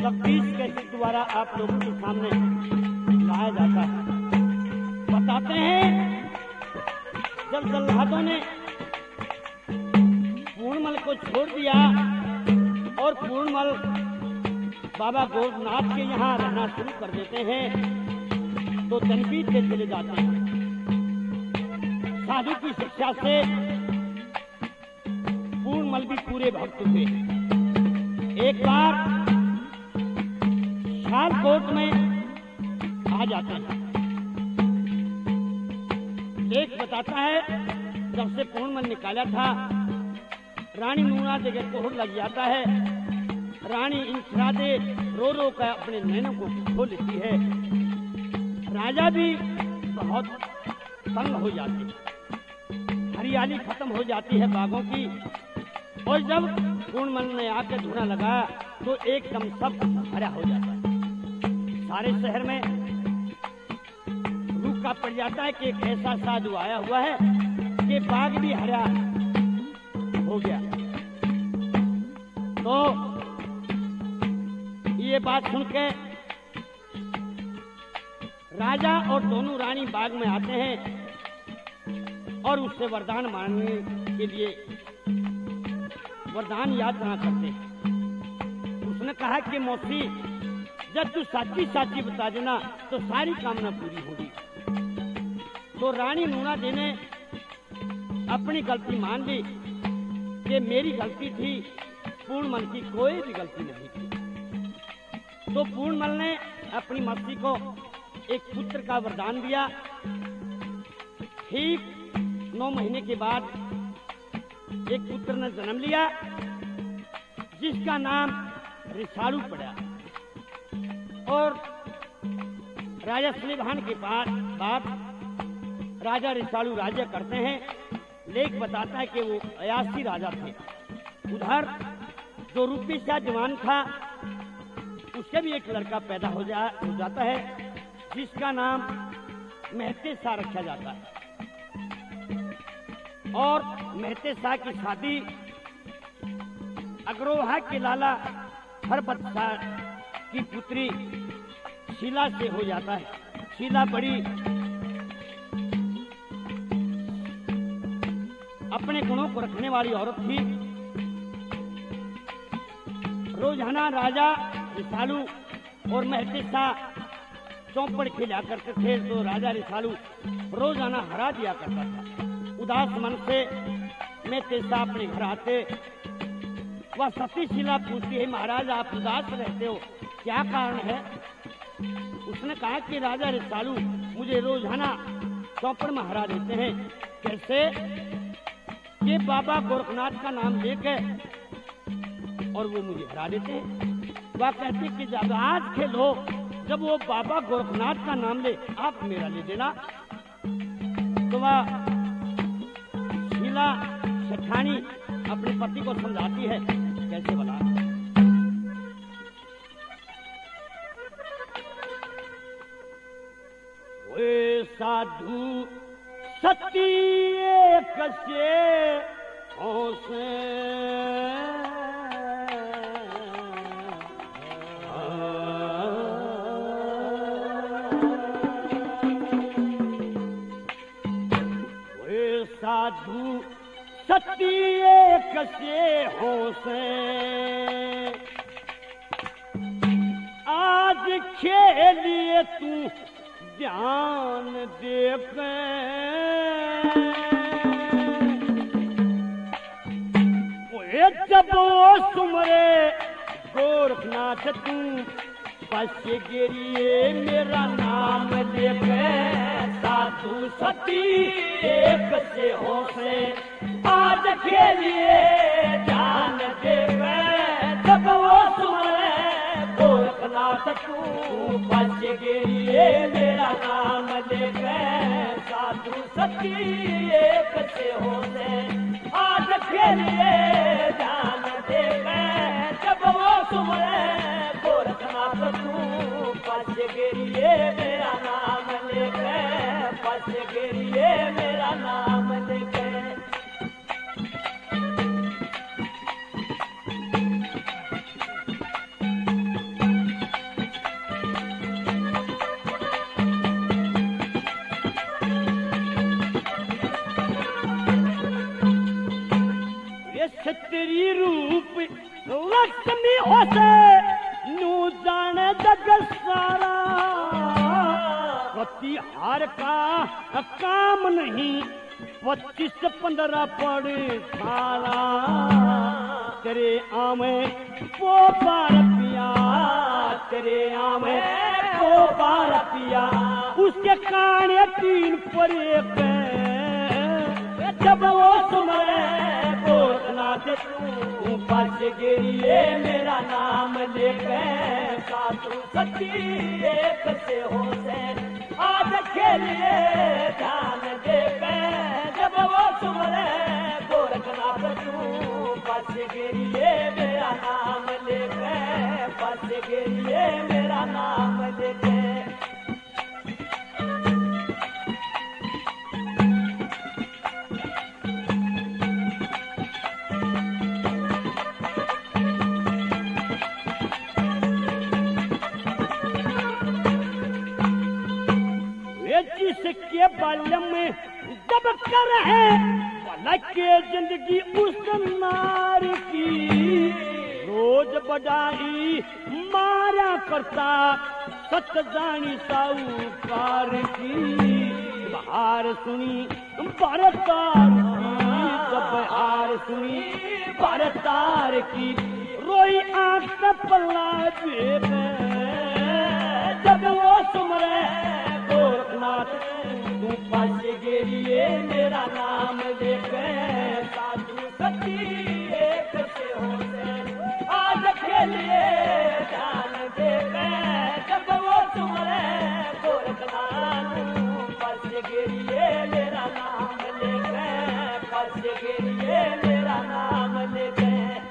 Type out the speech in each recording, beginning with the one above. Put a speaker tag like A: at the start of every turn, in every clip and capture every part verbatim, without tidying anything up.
A: तकदीर के द्वारा आप लोगों के सामने लाया जाता है। बताते हैं जब जल्लादों ने पूर्णमल को छोड़ दिया और पूर्णमल बाबा गोरखनाथ के यहाँ रहना शुरू कर देते हैं तो तनकीद से चले जाते हैं। साधु की शिक्षा से पूर्णमल भी पूरे भक्त हुए। एक बार शालकोट में आ जाते हैं। लेख बताता है जब से पूर्णमल निकाला था रानी नूना जगह कोहर लग जाता है। रानी इंसरादे रो रो कर अपने नैनों को खो लेती है। राजा भी बहुत तंग हो जाते हैं। हरियाली खत्म हो जाती है बागों की। और जब पूर्णमल ने आके ढूंढा लगा तो एकदम सब हरा हो जाता है। सारे शहर में रूखा पड़ जाता है कि एक ऐसा साधु आया हुआ है कि बाग भी हरा हो गया। तो ये बात सुन के राजा और दोनों रानी बाग में आते हैं और उससे वरदान मांगने के लिए वरदान याचना करते हैं। उसने कहा कि मौसी जब तू साची साची बता देना तो सारी कामना पूरी होगी। तो रानी नूना जी ने अपनी गलती मान ली कि मेरी गलती थी, पूर्णमल की कोई भी गलती नहीं थी। तो पूर्णमल ने अपनी मर्सी को एक पुत्र का वरदान दिया। ठीक नौ महीने के बाद एक पुत्र ने जन्म लिया जिसका नाम रिसालू पड़ा। और राजा सुलेमान के पास बाद राजा रिसालू राज्य करते हैं। लेख बताता है कि वो अयासी राजा थे। उधर जो रूपी शाह जवान था उसके भी एक लड़का पैदा हो, जा, हो जाता है जिसका नाम मेहते शाह रखा जाता है। और मेहते शाह की शादी अग्रोहा के लाला हरबत शाह की पुत्री शीला से हो जाता है। शीला बड़ी अपने गुणों को रखने वाली औरत थी। रोजाना राजा रिसालू और मेहते शाह चौपड़ खेला करते थे तो राजा रिसालू रोजाना हरा दिया करता था। उदास मन से मेहते शाह अपने घर आते। वह सती शीला पूछती है महाराज आप उदास रहते हो, क्या कारण है? उसने कहा कि राजा रिसालू मुझे रोजाना चौपड़ में हरा देते हैं। कैसे? ये बाबा गोरखनाथ का नाम लेकर और वो मुझे हरा देते हैं। वह कहते कि जब आज खेलो जब वो बाबा गोरखनाथ का नाम ले आप मेरा ले देना। तो वह शीला सेठानी अपने पति को समझाती है। कैसे बता? वे साधु सती एक से होसे वे साधु सती एक से होसे आज खेलिए तू ध्यान देख जब वो सुमरे गोरखनाथ तू बस गिरिए मेरा नाम देख साधु सती एक से होसे आज खेलिए ध्यान देख जब वो सुमरे गोरखनाथ तू बस गिरिए मेरा नाम देख साधु सती एक से होसे आज खेलिए ध्यान देख जब वो सुमरे गोरखनाथ तू बस गिरिए मेरा नाम लेख बस गिरिए मेरा नाम लेख। होसे नू जाने जग सारा, कति हार का काम नहीं पच्चीस पंद्रह पड़े सारा, तेरे आमे पोपार पिया, तेरे आमे पोपार पिया, उसके काने तीन परे पे, जब वो सुने गोरखनाथ तू पास गिरिए मेरा नाम लेके, साधु सती एक से हो से आज खेलिए ध्यान देके, जब वो सुने गोरखनाथ तू पास गिरिए मेरा नाम लेके, पास गिरिए मेरा नाम लेके। जिसके बल में दब कर है भला के जिंदगी उस नार की, रोज बजाई मारा करता सत जानी साहूकार की, बहार सुनी बरतार की, जब बहार सुनी बरतार की, रोई आंख से पल्ला बेबे, जब वो सुमरे गोरखनाथ तू पास गिरिए मेरा नाम लेके, साधु सती एक से हो से आज खेलिए ध्यान देके, जब वो तुम्हारे गोरखनाथ तू पास गिरिए मेरा नाम लेके, पास गिरिए मेरा नाम लेके।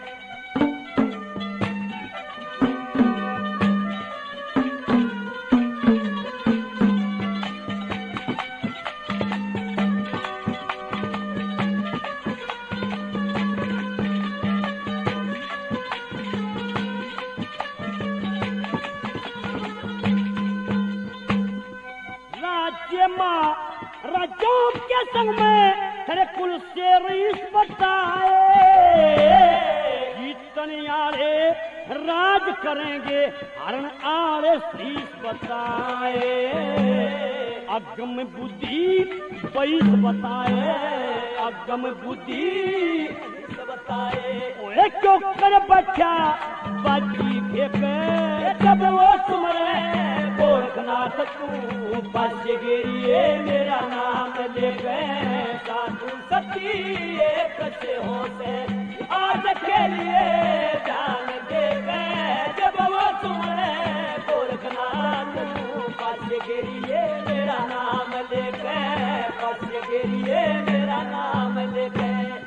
A: राजों के संग में तेरे कुल से रीस बताए, जीतने आले राज करेंगे हरण आले शीश बताए, अगम बुद्धि बैस बताए, अगम बुद्धि बताए, ओए क्यों कर बच्चा बाजी फेंके, जब वो सुमरे गोरखनाथ तू पास गिरिए मेरा नाम लेके, साधु सती एक से हो से आज खेलिए ध्यान देके, जब वो सुमरे गोरखनाथ तू पास गिरिए मेरा नाम लेके, पास गिरिए मेरा नाम लेके।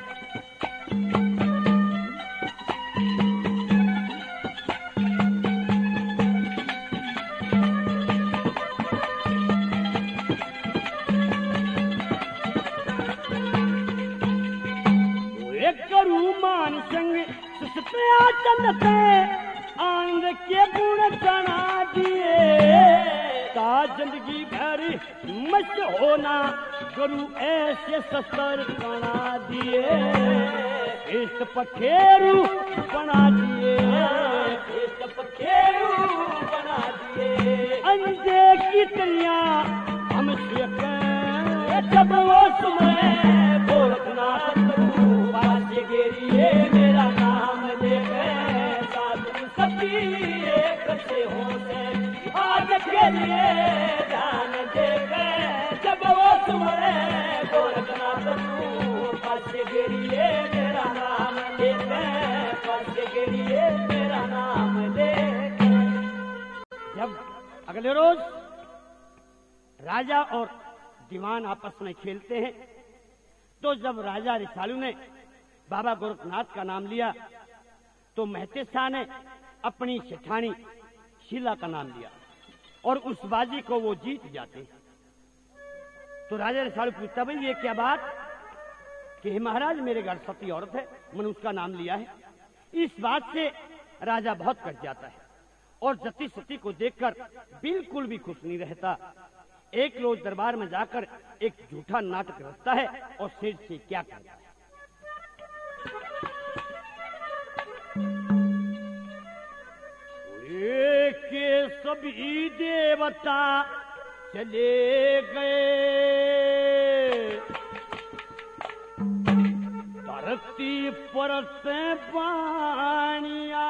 A: मान संग सुसतया चंद से आनंद के गुण जना दिए, ता जिंदगी भर मस्त होना गुरु ऐसे सस्तर बना दिए, इस पखेरु बना दिए, इस पखेरु बना दिए, अंधे की तलिया हम से जब वो सुने गोरखनाथ तू पास गिरिए मेरा नाम लेके, साधु सती एक से हो से आज खेलिए ध्यान देके, जब वो सुने गोरखनाथ तू पास गिरिए मेरा नाम लेके, पास गिरिए मेरा नाम लेके। जब अगले रोज राजा और दीवान आपस में खेलते हैं, तो जब राजा रिसालू ने बाबा गोरखनाथ का नाम लिया तो महते शाह ने अपनी सेठानी शीला का नाम लिया और उस बाजी को वो जीत जाते। तो राजा रिसालू पूछता, भाई ये क्या बात कि महाराज मेरे घर सती औरत है, मैंने उसका नाम लिया है। इस बात से राजा बहुत कट जाता है और जति सती को देखकर बिल्कुल भी खुश नहीं रहता। एक रोज दरबार में जाकर एक झूठा नाटक रचता है और शेर से क्या कहता है। सभी देवता चले गए, धरती पर से पानिया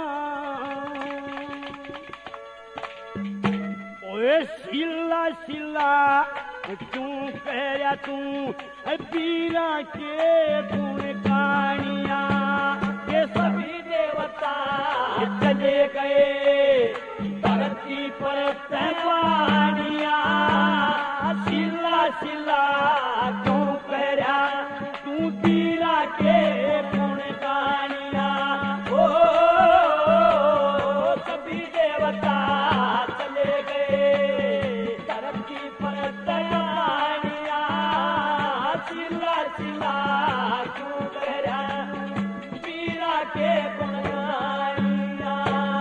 A: ओए सिला सिला क्यों कह तू पीरा के गुण कहानिया। ये सभी देवता चले गए, धरती पर से पानिया सिला सिला क्यों कह तू पीरा के गुण कहानिया। ओ सभी देवता चले गए, धरती पर से पानिया सिला सिला क्यों कह पीरा के गुण कहानिया।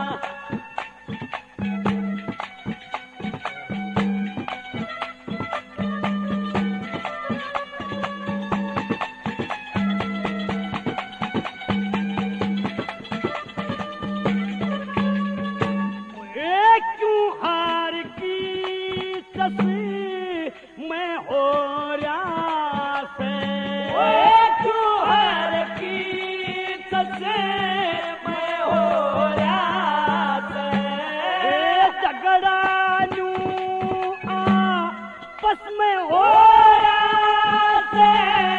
A: मैं हो रहा से क्यों हर की ससे मैं हो रहा से झगड़ा लू आपस में हो रहा से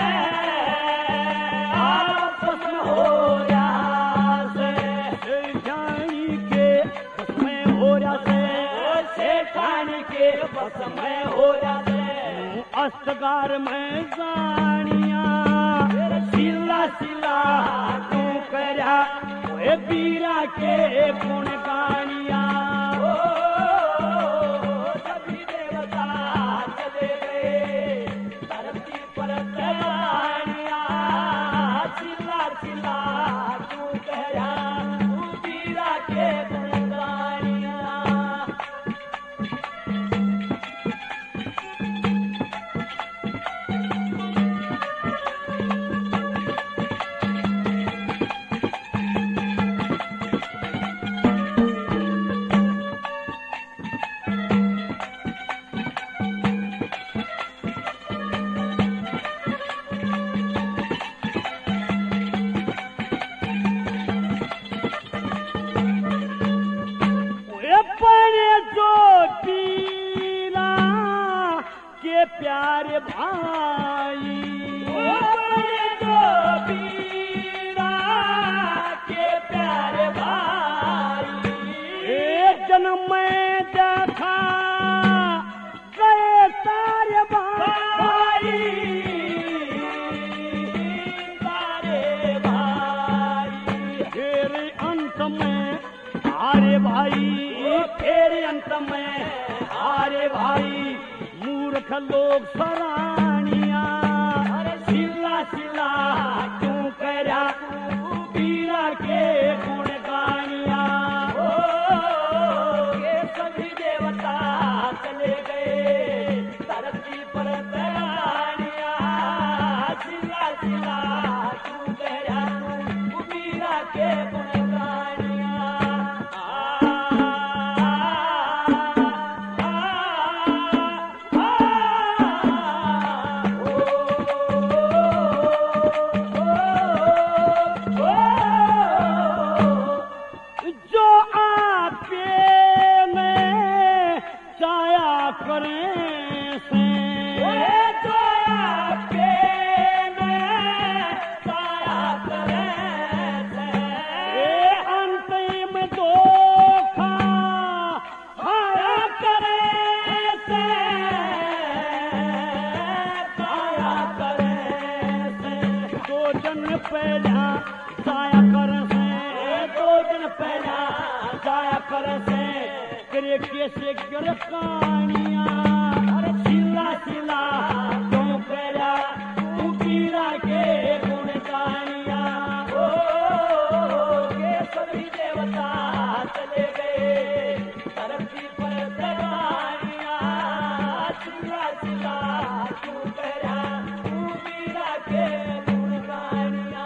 A: आपस में हो रहा से जानी के बस में हो रहा से सेठानी के बस में हो रहा अस्तगार में जानिया सिला सिला तू करा बीरा के गुण गानिया। ओ सभी देवता चले गए, धरती पर जानिया सिला सिला तू करा बीरा के गुण गानिया। प्यारे भाई जो पीरा के प्यारे भाई एक जन्म में देखा गए सारे भाई सारे भाई तेरे अंत में आरे भाई तेरे अंत में आरे भाई मूर्ख लोग सरानिया सिला सिला क्यों करा पीरा के गुण गानिया। ओ ये सभी देवता चले गए, धरती पर तरानिया सिला सिला क्यों करा पीरा के गुण गानिया। पहला जाया कर से दो दिन पहला जाया कर से करे कैसे गिर कहानिया सिला सिला क्यों करा तू पीरा के गुण कहानिया। ओ ये सभी देवता चले गए, धरती पर कहानिया सिला सिला क्यों करा तू पीरा के गुण कहानिया।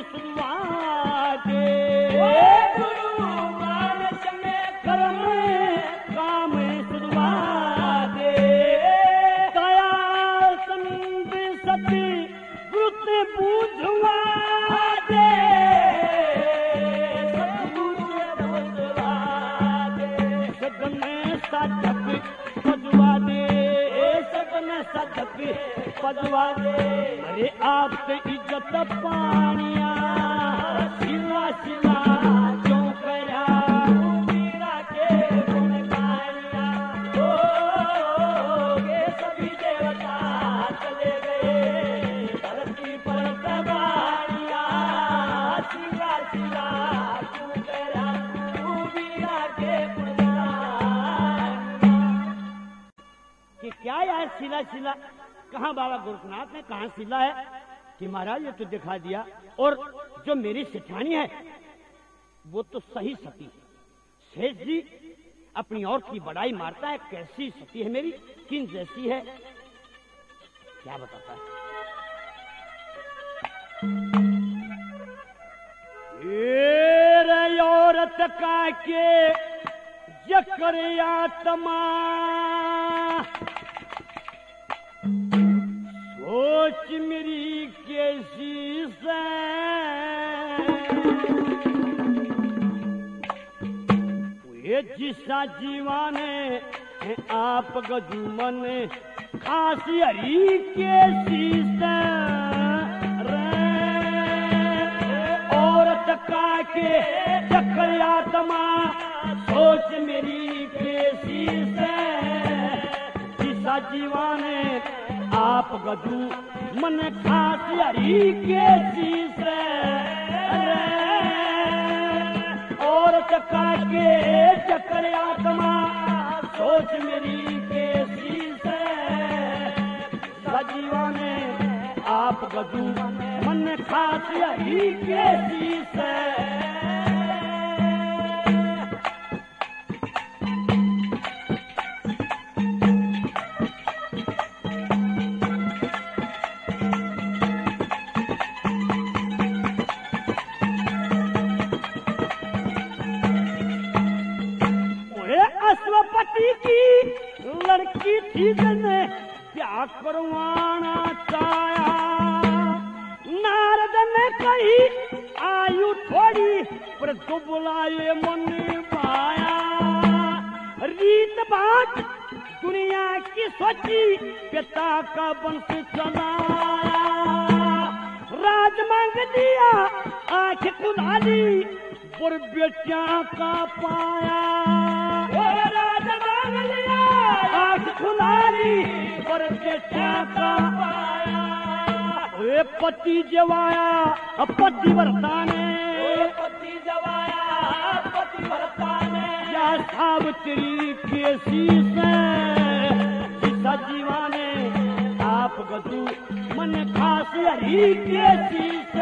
A: सुधवा दे,
B: गुरु मानस में
A: कर्म काम सुधवा दे, दया संत सती वृत्त बूझवा दे, सदन साधक पजवा दे, सदन साधक पजवा दे। अरे आप से इज्जत पानिया शिला शिला क्यों करा,
B: मीरा के गुण गानिया हो गे, सभी देवता चले गए धरती पर तबानिया, शिला शिला क्यों करा, तू मीरा के गुण गानिया।
A: कि क्या यार शिला शिला, कहाँ बाबा गोरखनाथ ने कहाँ शिला है कि महाराज ये तो दिखा दिया। और जो मेरी सेठानी है वो तो सही सती है। शेष जी अपनी और की बड़ाई मारता है, कैसी सती है मेरी, किन जैसी है, क्या बताता है। ये रे औरत का के जकर आत्मा, सोच मेरी कैसी से, ये जिसा जीवाने आप गजुमन खासी हरी कैसी से रे, औरत का के चक्कर आत्मा, सोच मेरी कैसी से, जिसा जीवाने आप गजू मन खास हरी के शीश रे, और चक्का के चक्कर आत्मा, सोच मेरी के शीश, सजीवा ने आप गजू मन खास हरी के शीश। अश्वपति की लड़की थी जिसने क्या करवाना चाहा, नारद ने कही आयु थोड़ी पर दुबलाए मन पाया, रीत बात दुनिया की सोची पिता का वंश चलाया, राज मांग दिया आंख खुला ली पर बेटिया का पाया,
B: राज मांग लिया
A: आंख खुला ली पर बेटिया का
B: पाया,
A: ओए पति जवाया पति वर्ताने,
B: पति जवाया पति वर्ताने,
A: या सावित्री के शीश सजीवाने आप गजू मन खास हरी के शीश,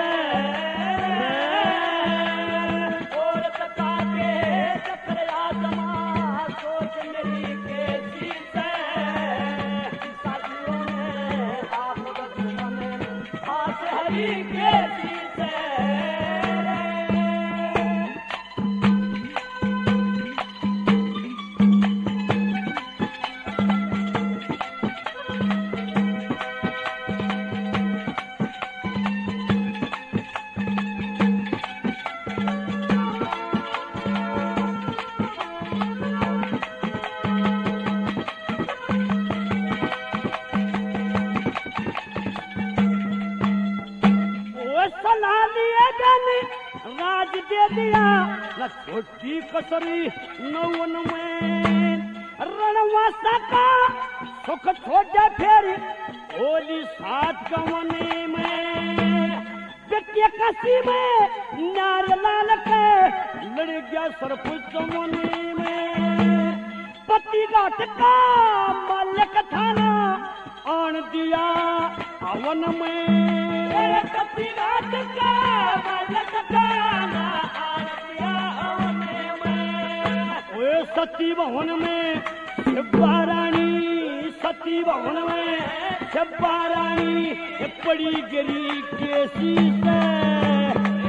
A: राज दे दिया न छोटी कसरी नौवन में, रणवासा का सुख छोटे फिर होली सात गवने में, वित्तीय कसी में नार लाल के लड़ गया सरफ जमुने में, पति घाट का मालिक थाना आन दिया हवन में,
B: पति घाट का मालिक थाना आन दिया हवन में,
A: ओए सती भवन में शिवा रानी, सती भवन में शिवा रानी पड़ी गिरी केसी से,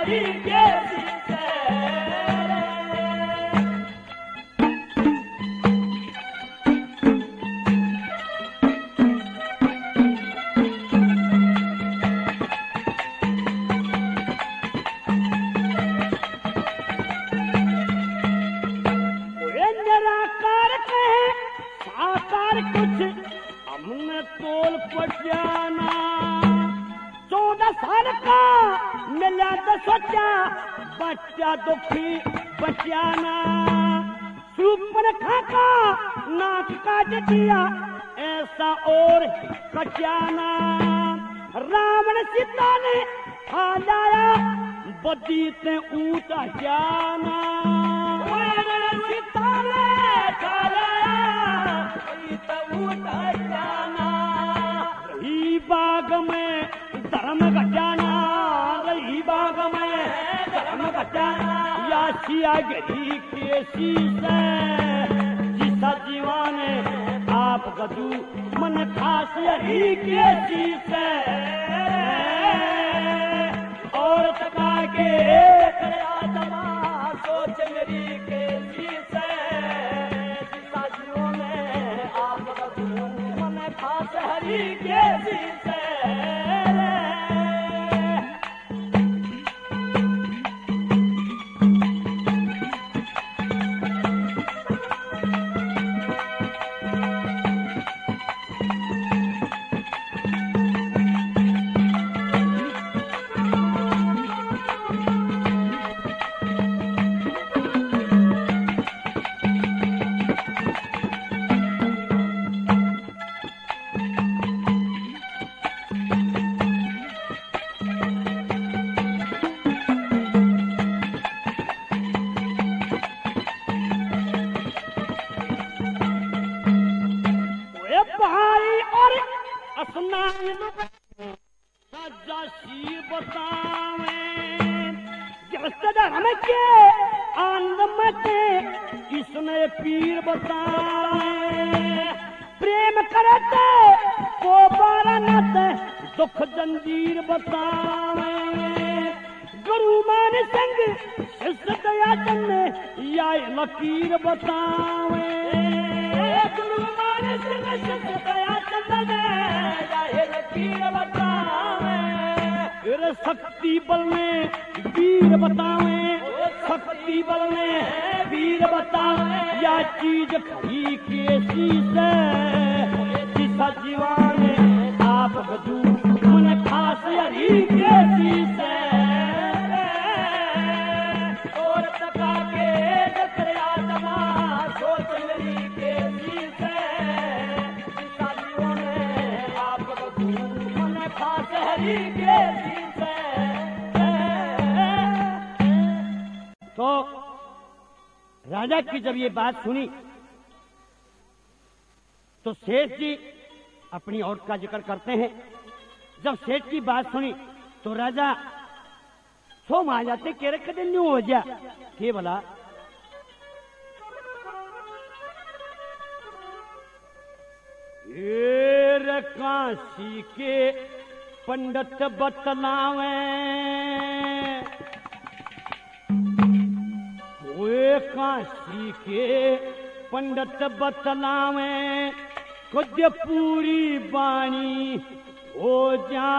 B: हरि के शीशे
A: निराकार कहे साकार कुछ हमने तोल पटियाना चौदह साल का मिला तो सोचा बच्चा दुखी बचाना सुपन खाका नाक काट दिया ऐसा और कचाना रावण सीता ने खा लाया बदी ते ऊट जाना
B: सीता ने खा लाया तो ऊट जाना
A: रही बाग में धर्म घटाना रही बाग में धर्म घटाना या सिया गरी के शीशे जिसा जीवाने आप गदू मन खास हरी के शीशे
B: और तका के आत्मा सोच मेरी के शीशे जिसा जीवाने आप गदू मन खास हरी के शीशे
A: इसने पीर बताए प्रेम करते को बारनत दुख जंजीर बताए गुरु मान संग शिष्य दया चंद या लकीर बतावे
B: गुरु मान संग शिष्य दया चंद या लकीर बतावे
A: फिर शक्ति बल में वीर बतावे शक्ति बल में वीर बतावे या चीज खरी के शीशे जिसा जीवाने आप गजू मन खास हरी के शीशे
B: और तका के दरिया तमा सोच मेरी के शीशे जिसा जीवाने आप गजू मन खास हरी के शीशे।
A: तो राजा की जब ये बात सुनी तो सेठ जी अपनी औरत का जिक्र करते हैं। जब सेठ की बात सुनी तो राजा सो मान जाते के रख न्यू हो जा के बोला ये काशी के पंडित बतलावे वे काशी के पंडित बतलावे खुद पूरी बाणी हो जा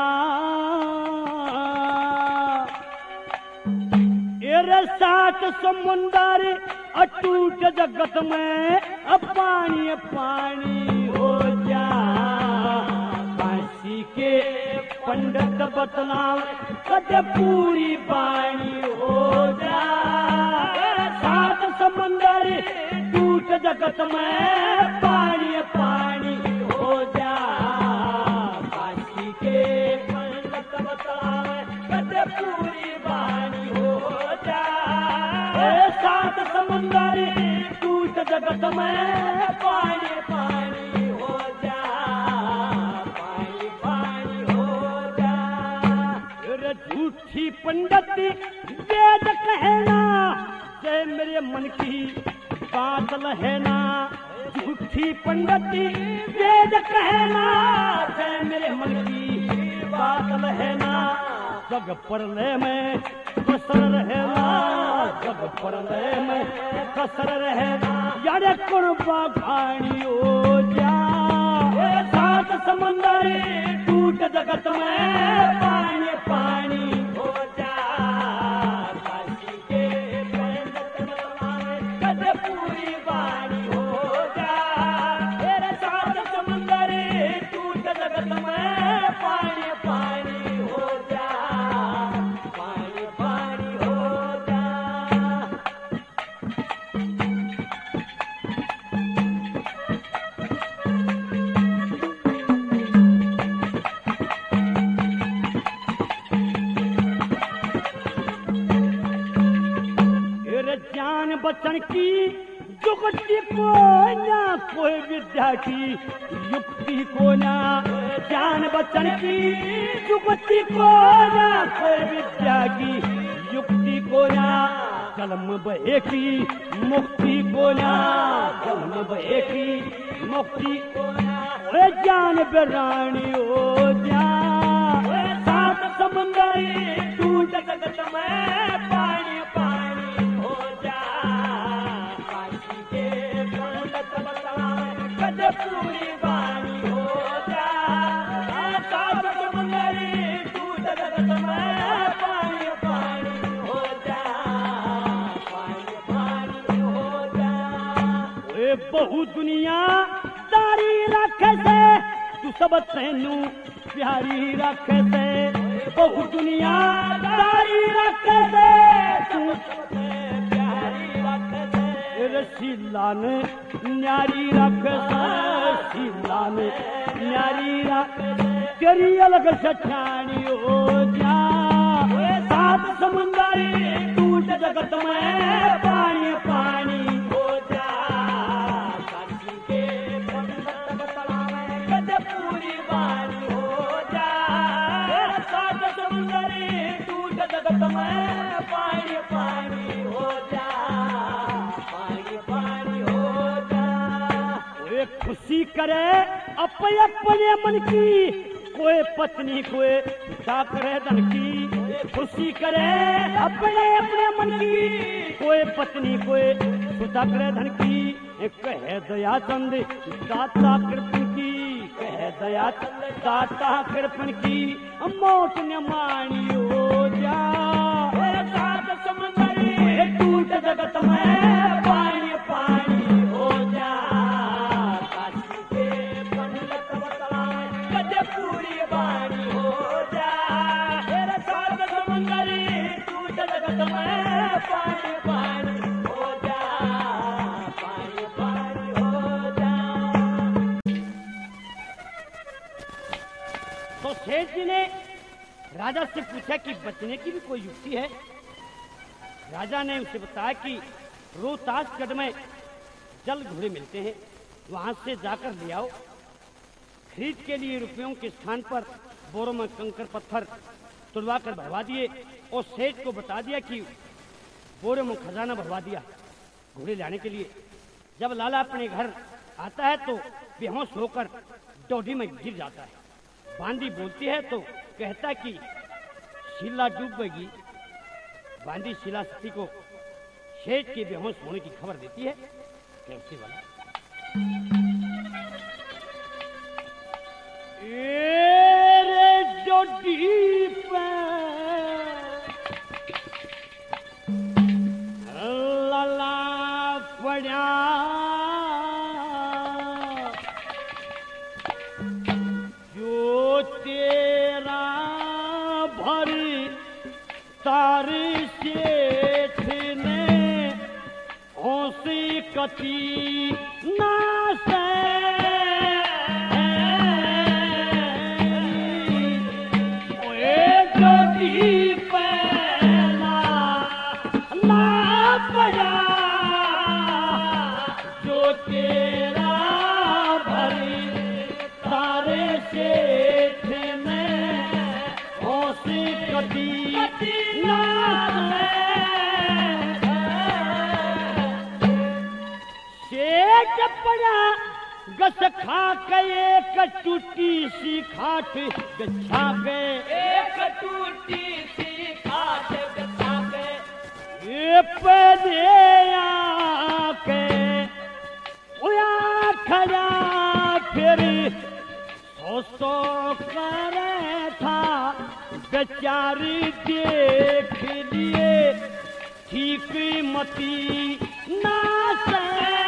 A: एरे सात समुंदर अटूट जगत में अब पानी पानी हो जा काशी के पंडित बतलावे खुद पूरी बाणी हो जा सात समंदर टूट जगत में पानी पानी हो जा काशी के पंडित बतलावे कदे पूरी बानी हो जा सात समंदर टूट जगत में पानी पानी हो जा पानी पानी हो जा झूठी पंडित वेद कहना जय मेरे मन की बात लहना झूठी पंडिती वेद कहना जय मेरे मन की बात लहना जग परलय में कसर रहना, जग परलय में कसर रहना, यारे कौन बाखानी हो जा, सात समंदर टूट जगत में पानी पानी हो जा, काशी के पंडित बतलावे कद पूरी वाणी हो जा, तेरे सात समंदर टूट जगत में पानी पानी हो जा, पानी पानी हो जा। ज्ञान बचन की जुगति को ना कोई विद्या की युक्ति को ना, ज्ञान बचन की जुगति को ना कोई विद्या की युक्ति को ना, जन्म बहे की मुक्ति को ना, जन्म बहे की मुक्ति को ना, वे ज्ञान बेरानी हो जा, सात समुंदर टूट जगत में पानी पानी हो जा, काशी के पंडित बतलावे कद पूरी वाणी हो जा, सात समुंदर टूट जगत में पानी पानी हो जा, पानी पानी हो जा। वे बहु दुनिया दारी रखे से तू सब तेनू प्यारी रखे से, बहु दुनिया दारी रखे से तू सब प्यारी रखे से, शीला ने न्यारी रखे से, शीला ने न्यारी रखे से, तेरी अलग सठानी हो जा, सात समुंदर टूट जगत में पानी पानी हो जा, काशी के पंडित बतलावे कद पूरी वाणी हो जा, सात समुंदर टूट जगत में पानी पानी हो जा, पानी पानी हो जा। कोई खुशी करे अपने अपने मन की, कोई पत्नी कोई पिता करे धन की, खुशी करे अपने अपने मन की, कोई पत्नी कोई पिता करे धन की, कहे दया चंद दाता कृपण की, कहे दया चंद दाता कृपण की, मौत न मानी हो जा, सात समुंदर टूट जगत में पानी पानी हो जा, काशी के पंडित बतलावे कद पूरी वाणी हो जा, तेरे सात समुंदर टूट जगत में पानी पानी हो जा, पानी पानी हो जा। तो सेठ जी ने राजा से पूछा कि बचने की भी कोई युक्ति है। राजा ने उसे बताया कि रोहतासगढ़ में जल घोड़े मिलते हैं, वहां से जाकर ले आओ। खरीद के लिए रुपयों के स्थान पर बोरों में कंकर पत्थर तुड़वा कर भरवा दिए और सेठ को बता दिया कि बोरों में खजाना भरवा दिया घोड़े लाने के लिए। जब लाला अपने घर आता है तो बेहोश होकर डोडी में गिर जाता है। बांदी बोलती है तो कहता है कि शीला डूब गई। बांदी शीला सती को शेठ के बेहोश होने की खबर देती है। कैसे वाला रे डोडी पे लाला पड़ा जो तेरा भरी तारी सेठ ने हौसी कती नाश जो तेरा भरी तारे सेठ में हौसी कदी शेठ पड़ा गस खा के एक टूटी सी खाट गछा के एक
B: टूटी सी खाट बिछा के
A: ये पदे आके उया खड़ा फिरी सो सो करे था बेचारी देख लिए ठीक मती ना से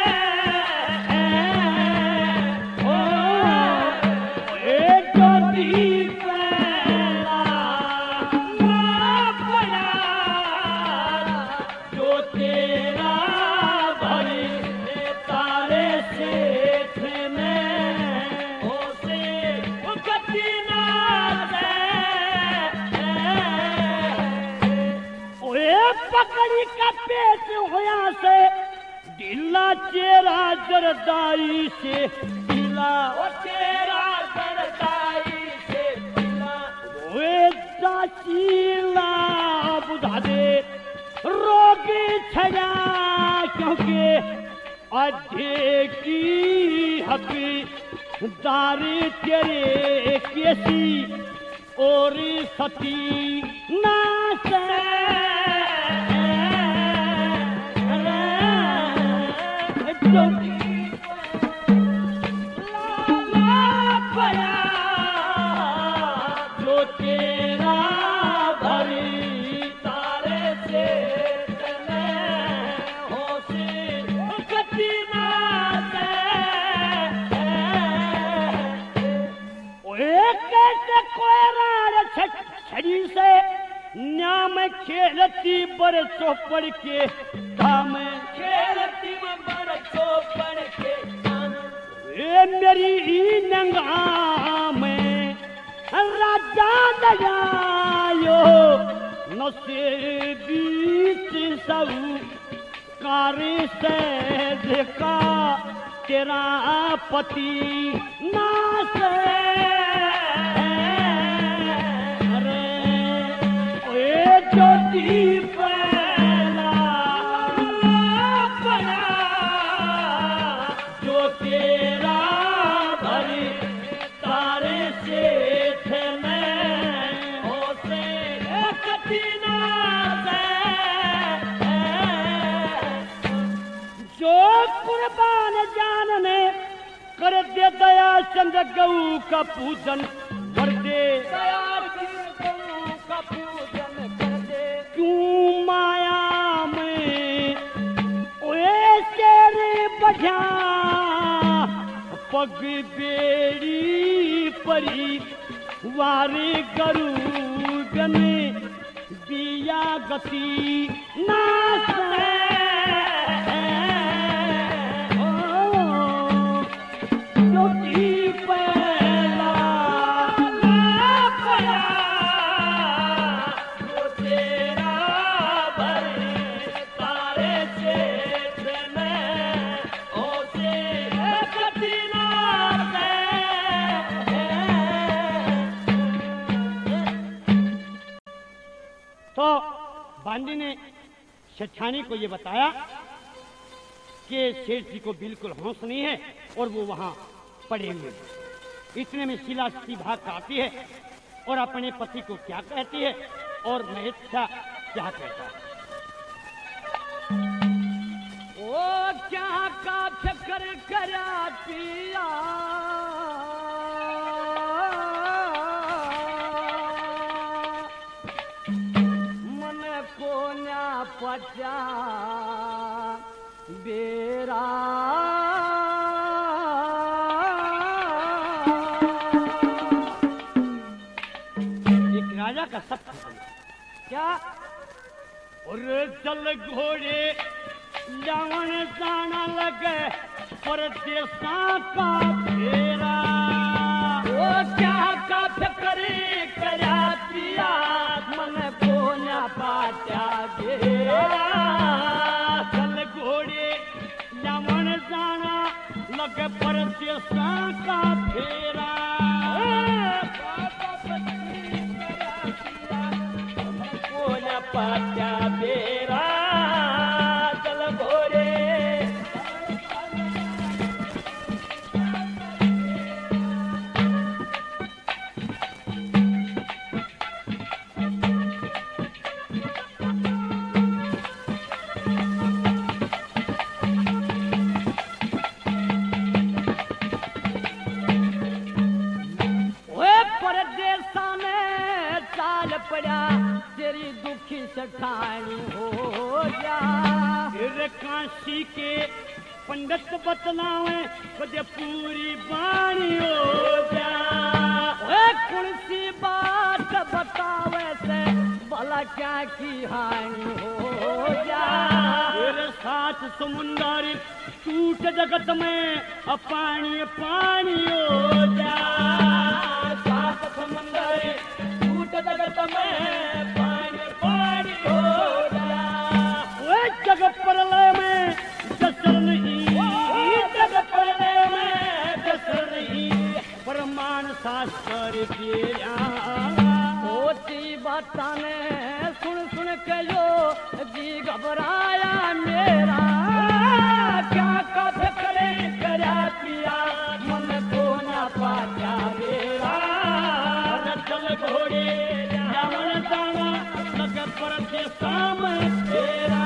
A: ओ ए ज्योति पहला ना पड़ा जो तेरा भरी तारे सेठ ने
B: हो से गति ना
A: पकड़ी का पेट होया से ढीला चेहरा जरदाई से ढीला
B: ओ तेरा सरदाई से पिला
A: वे चाचीला बुझा दे रोगी छया क्योंकि अधे की हकी दारी तेरे केसी और सती नास
B: जो तेरा भरी तारे से तने हो से गति ना
A: कैसे कोयरार छड़ी से न्याम खेलती बर चौपड़ के धाम
B: खेलती में बर चौपड़ के धाम
A: ए मेरी नंगा में राजा दयायो नसे बीच सब कारी से देखा तेरा पति नास अरे ए ज्योति पहला पड़ा जो तेरा भरी तारे सेठ में
B: हो से कठिना
A: जो कुर्बान जान ने कर दे दया चंद गऊ का पूजन कर दे
B: दया गऊ का पूजन कर दे
A: क्यों माया में ओए तेरे बढ़िया पग बेड़ी परी वारे गरुगन दिया गति नास ज्योति पहला पड़ा
B: जो तेरा भरी तारे सेठ में हो से कठिना
A: तो बांदी ने सेठानी को ये बताया कि सेठ जी को बिल्कुल होश नहीं है और वो वहां पड़े हुए हैं। इतने में शीला सीधा आती है और अपने पति को क्या कहती है और महेशा क्या कहता है।
B: ओ क्या का चक्कर करा पिया मन को ना पचा बेरा
A: एक राजा का सब क्या और जल घोड़े जावन जाना लगे परदेसा का फेरा
B: ओ क्या का चक्कर करा पिया मन को ना पचा बेरा
A: जल घोड़े जावन जाना लगे परदेसा का फेरा
B: पाचा बेरा चल घोरे तेरी दुखी सठानी हो जा।
A: फिर काशी के पंडित बतलावे कदे पूरी बाणी हो जा।
B: ओए कुणसी बात बतावे से भला क्या की हानि हो जा।
A: फिर सात समुंदर टूट जगत में पानी पानी हो जा।
B: सात समुंदर टूट जगत में पानी पानी हो जा।
A: वो जग प्रलय में जसर नहीं, जग प्रलय में जसर नहीं, प्रमाण शास्त्र दिया।
B: होती बातां ने सुन सुन के यो जी घबराया मेरा। क्या कब करे करा पिया मन को ना पाचा मेरा।
A: चल घोड़े जावन जाना लग पर के सामने तेरा।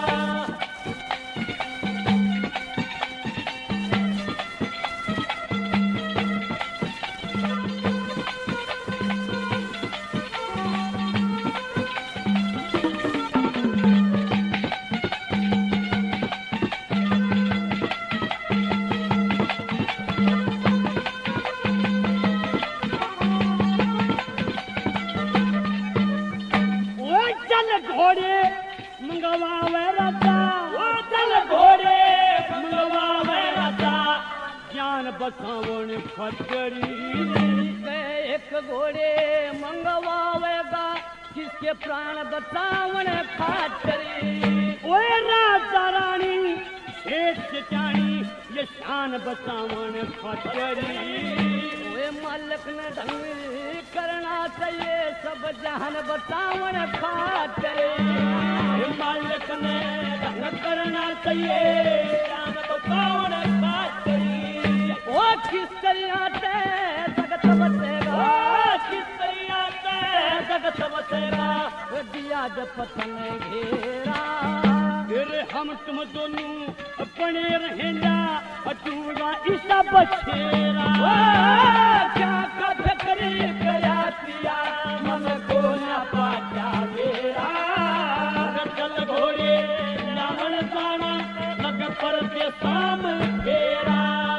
A: घोड़े मंगवावे राजा, वो चल घोड़े मंगवावे राजा, ज्ञान बसावन खतरी।
B: एक घोड़े मंगवावेगा किसके प्राण बचावन खातरी।
A: ओए राजा रानी शेष चाणी ये शान बचावन खतरी।
B: ओए मालिक ने ढंग करना चाहिए सब जहान बचावन खातरी।
A: मालिक ने ढंग करना चाहिए जान बचावन खातरी।
B: ओ किस तरह से जगत बचेगा,
A: किस तरह से जगत बचेगा।
B: वो दिया जब पतन घेरा।
A: फिर हम तुम दोनों अपने रहेंगे अटूगा ईसा बछेरा।
B: क्या कब करी करा पिया मन को ना पाचा मेरा।
A: चल घोड़े रावण जाना लग पर के सामने फेरा।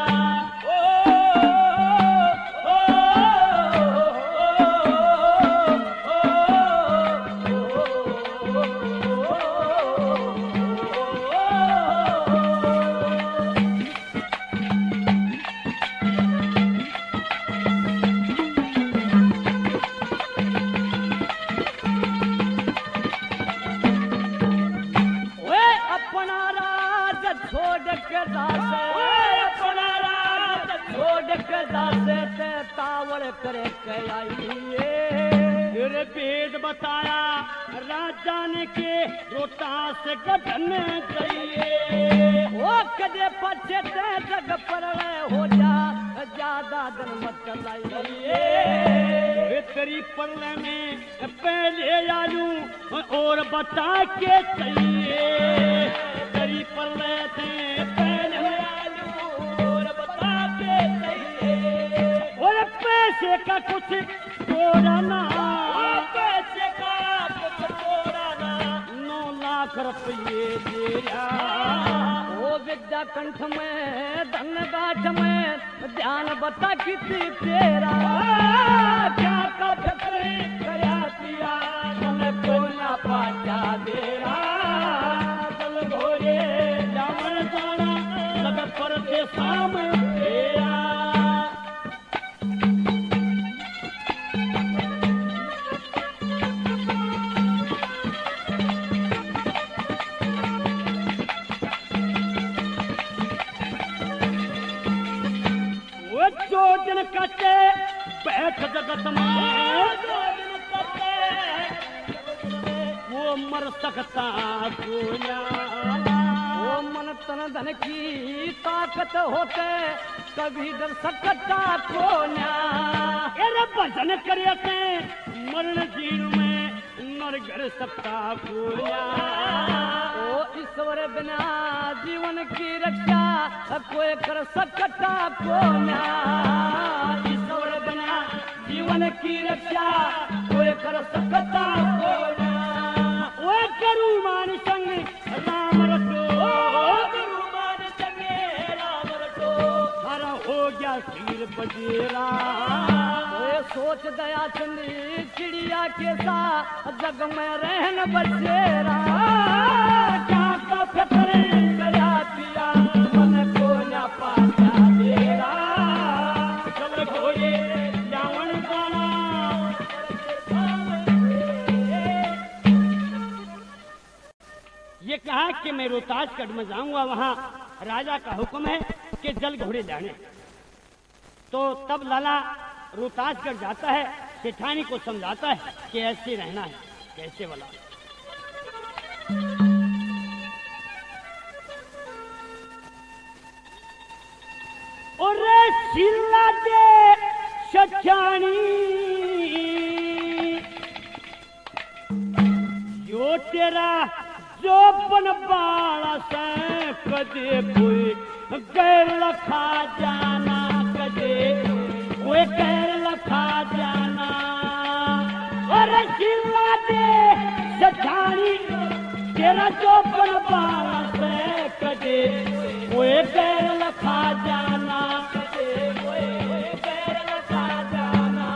B: तावड़ करे कयाइए।
A: फिर वेद बताया राजा ने के रोटा से गठन चाहिए।
B: वो कदे पछे ते जग पर हो जा ज्यादा दिन मत लाइए।
A: तेरी परले में पहले आलू और बता के चाहिए। तेरी परले से पहले आलू और बता के चाहिए। और पैसे का कुछ तोड़ना, पैसे का कुछ तोड़ना, नौ लाख रुपये दिया।
B: वो विद्या कंठ में धन गाठ में ध्यान बता किसी तेरा।
A: क्या कब करा पिया मन को ना पाचा देरा। चल घोड़े जावन जाना लग पर के सामने तेरा। जो दिन कटे बैठ जगत में, जो दिन कटे वो मर सकता कोया।
B: वो मन तन धन की ताकत होते कभी डर सकता कोया।
A: अरे भजन करते मरण जीण में नर घर सकता कोया।
B: ओ ईश्वर बिना जीवन की रक्षा कोई कर सकता कोया।
A: ईश्वर बिना जीवन की रक्षा कोई कर सकता कोया। बजेरा।
B: ओए सोच दया चंदी चिड़िया के साथ जग में रहन बसेरा।
A: क्या का फिक्र
B: दया पिया मन को न पाता तेरा।
A: चल घोड़े जावन गाना। ये कहा कि मैं रोहतासगढ़ में जाऊंगा, वहां राजा का हुक्म है कि जल घोड़े जाने। तो तब लाला रोहतासगढ़ जाता है, सेठानी को समझाता है कि ऐसे रहना है। कैसे वाला? और सिल्ला दे सेठानी यो तेरा जो बन बाला से कदे कोई गैर लखा जाना, कदे कोई गैर लखा जाना। और सिल्ला दे सेठानी तेरा जो बन बाला से कदे कोई गैर लखा जाना, कदे कोई गैर लखा जाना।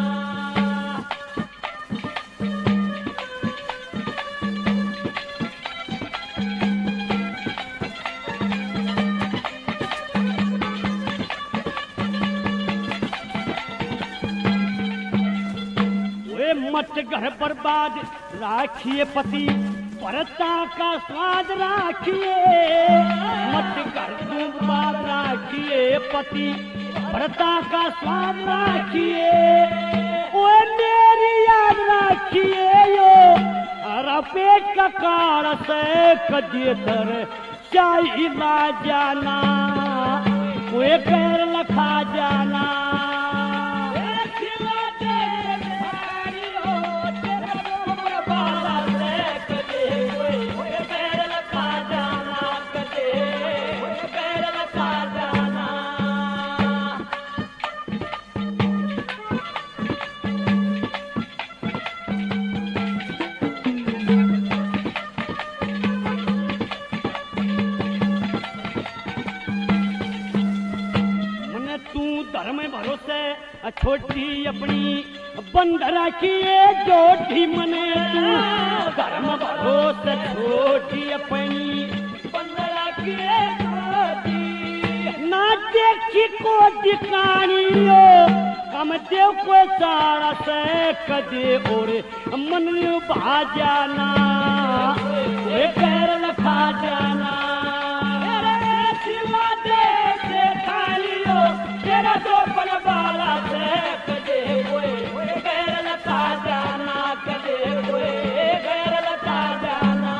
A: मत घर बर्बाद राखिए पति, परता का स्वाद राखिए। मत घर बर्बाद राखिए पति, परता का स्वाद राखिए। ओए मेरी याद राखिए यो अरा पेट का कार से कदिए तर चाही ला जाना, कोई पैर लखा जाना। छोटी अपनी बंद रखिए जोटी मने तू, धर्म भरोसे छोटी अपनी बंद रखिए जोटी। ना देखी को दिखानियो कम देव को सारा से कदे और मन भा जाना, पैर लखा जाना। तेरा जो पल बाला से कदे कोई गैर लखा जाना, कदे कोई गैर लखा जाना।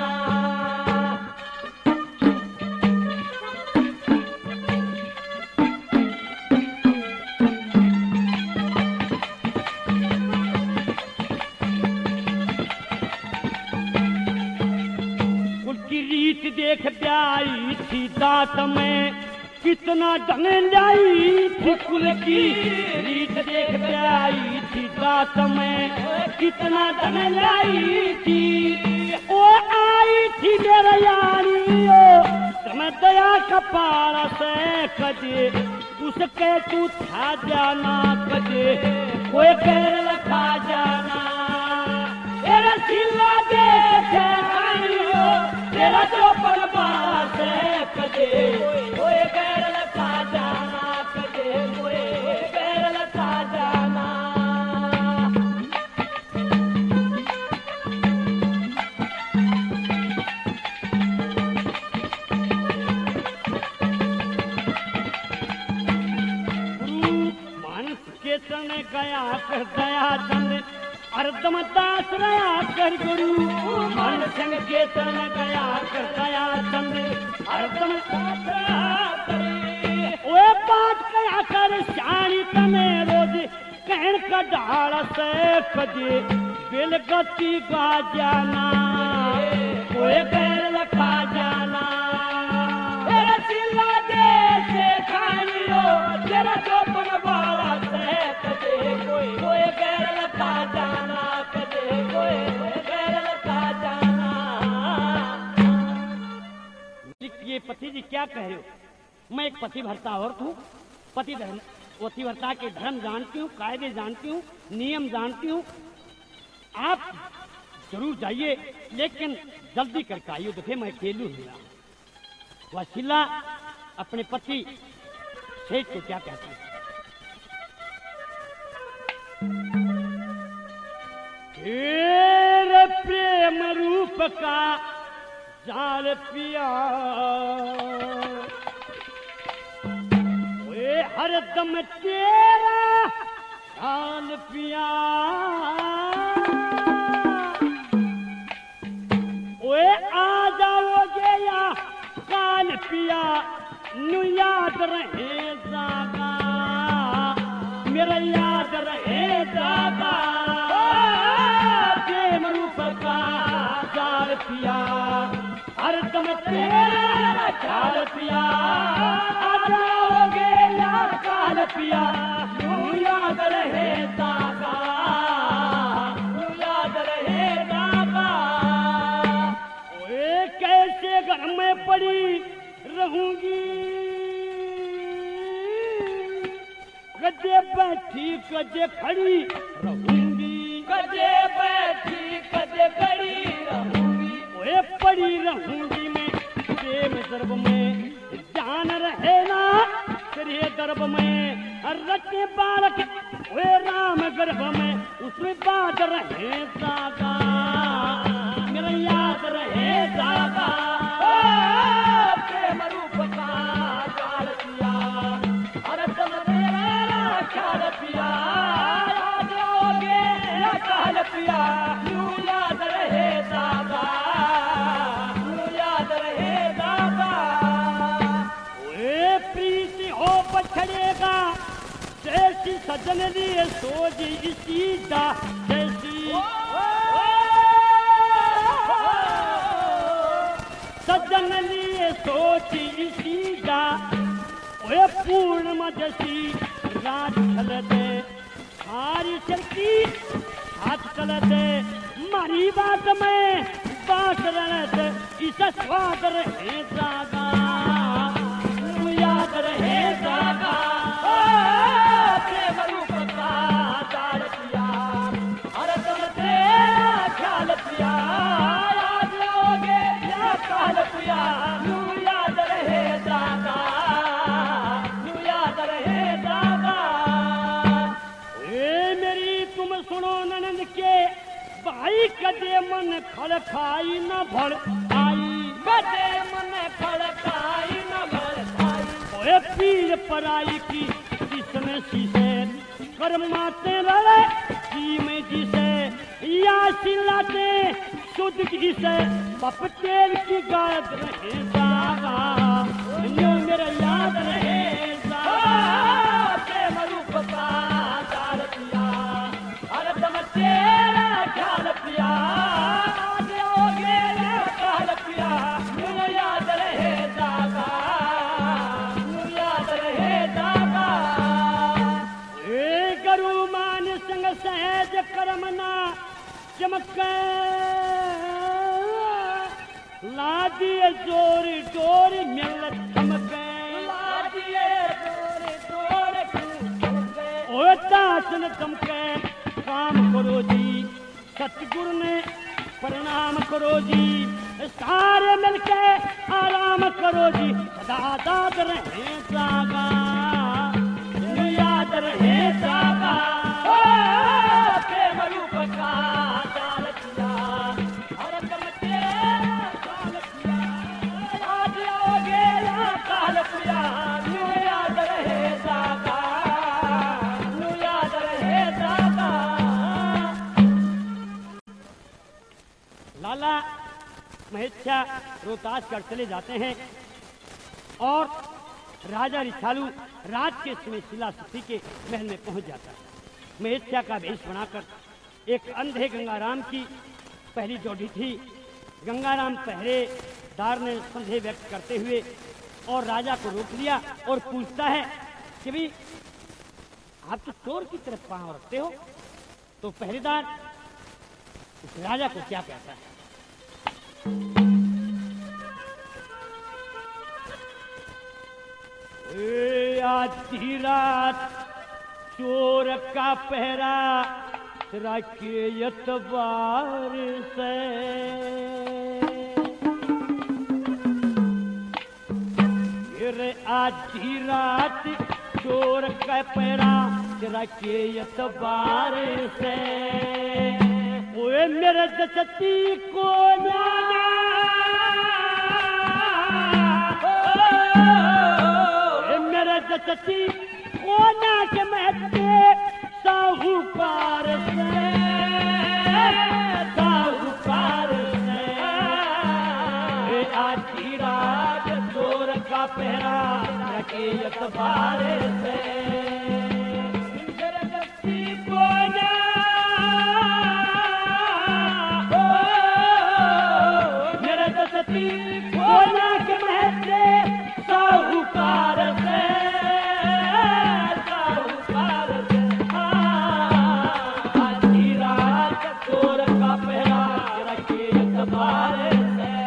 A: उनकी रीत देख प्याई थी दांत में, कितना ढंग लाई थी कुल की रीत देख प्याई थी दांत में, कितना ढंग लाई थी। ओ आई थी मेरा यारी ओ समय दया कपार से कदे उसके तू था जाना, कदे कोई पैर लखा जाना। तेरा सिला दे तेरा जो पल बाला से कदे कोई पैर लखा जाना, कदे कोई पैर लखा जाना। मानस के तन गया कर दया चंद अर्दम दास रया कर गुरु, मन संग के तन गया कर दया चंद अर्दम दास रया कर। ओए बात कया कर शानी तने रोज कहन का ढाल से कदे बिल गति गा जाना, कोई पैर लखा जाना। तेरा सिला दे से खानियो तेरा चौपन बाला से कदे कोई कोई पैर लखा जाना, कदे कोई पैर लखा जाना। ये पति जी क्या कह रहे हो? मैं एक पति भरता औरत हूँ, पति धर्म पतिव्रता के धर्म जानती हूँ, कायदे जानती हूँ, नियम जानती हूँ। आप जरूर जाइए, लेकिन जल्दी करके आइए। देखिए मैं अकेलू हुआ। वसीला अपने पति सेठ को क्या कहती है? तेरे प्रेम रूप का जाल पिया, वे हरदम तेरा जाल पिया, वे आ जाओगे या काल पिया, नु याद रहे जागा, मेरा याद रहे जागा। प्रेम रूप का जाल पिया, हरदम तेरा जाल पिया, आ जाओगे या काल पिया, नु याद रहे जागा, नु याद रहे जागा। ओए कैसे घर में पड़ी रहूंगी, कदे बैठी कदे खड़ी रहूंगी, कदे बैठी कदे खड़ी रहूंगी। ओए पड़ी रहूंगी मैं प्रेम गर्भ में, जान रहे ना तेरे गर्भ में, रचे बालक वे राम गर्भ में, उसमें बात रहे जागा, मेरा याद रहे जागा। प्रेम रूप का जाल पिया, हरदम तेरा ख्याल पिया, याद आओगे या काल पिया, यूं याद रहे जागा, यूं याद रहे जागा। ओए प्रीति हो पछड़ेगा जैसी सजन लिए सोजी इसी दा जैसी, सजन लिए सोची इसी दा। ओए पूर्णिमा जैसी रात चल दे, सारी चलती हाथ चल दे, मारी बात में बात रहे, इसे स्वाद रहे जागा, याद रहे जागा। प्रेम रूप का जाल पिया, हरदम तेरा ख्याल पिया, याद आओगे या काल पिया, यूं याद रहे जागा, यूं याद रहे जागा। ए मेरी तुम सुनो ननद के भाई, कदे मन खड़खाई न भड़ आई, कदे मन खड़खाई न भड़ आई। ओए पीर पराई की जिसने शीशे कर माते रहे जी में जिसे, या सिलाते शुद्ध की से पप तेल की गाद रहे जागा, यो मेरा याद रहे जागा। प्रेम रूप का जाल पिया, हरदम तेरा ख्याल पिया, आज आओगे या काल पिया, यो याद रहे जागा, यो याद रहे जागा। ए गरु मान संग सहज करमना चमक, ला दिए जोर डोर मिल चमक, ला दिए जोर डोर चमक। ओ दासन चमके काम करो जी, सतगुरु ने प्रणाम करो जी, सारे मिलके आराम करो जी, सदा दाद रहे जागा, याद रहे जागा। प्रेम रूप का जाल पिया, हरदम तेरा जाल पिया, आज आओगे या काल पिया, यूं याद रहे जागा, यूं याद रहे जागा। लाला महेच्छा रोहतास कर चले जाते हैं और राजा रिसालू रात के समय शिला सती के महल में पहुंच जाता है। महेच्छा का वेश बनाकर एक अंधे गंगाराम की पहली जोड़ी थी। गंगाराम पहरेदार ने संदेह व्यक्त करते हुए और राजा को रोक लिया और पूछता है कि भाई आप तो चोर की तरफ पांव रखते हो। तो पहरेदार उस राजा को क्या कहता है? आधी रात चोर का पहरा रखे एतबार से। फिर आधी रात चोर का पहरा रखे एतबार से। ओए मेरे दसती को जाना, मेरे दसती कोना के महते साहूकार से, साहूकार से। आधी रात चोर का पहरा रखे एतबार से। मेरे दसती कोना, मेरे दसती कोना के महते साहूकार से, साहूकार से। आधी रात चोर का पहरा रखे एतबार से।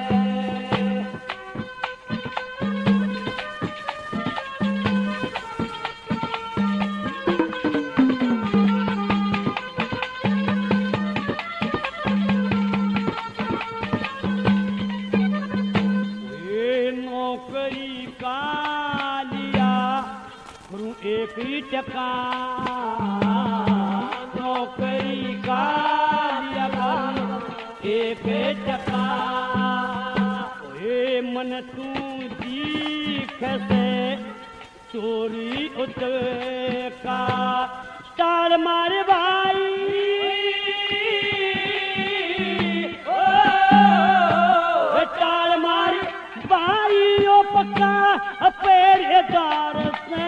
A: एक ही टका नौकरी का लिया एक टका। ओए मन तू दीख से चोरी उतर का ताल मार भाई। ओ ताल मार भाई ओ पक्का पहरेदार से,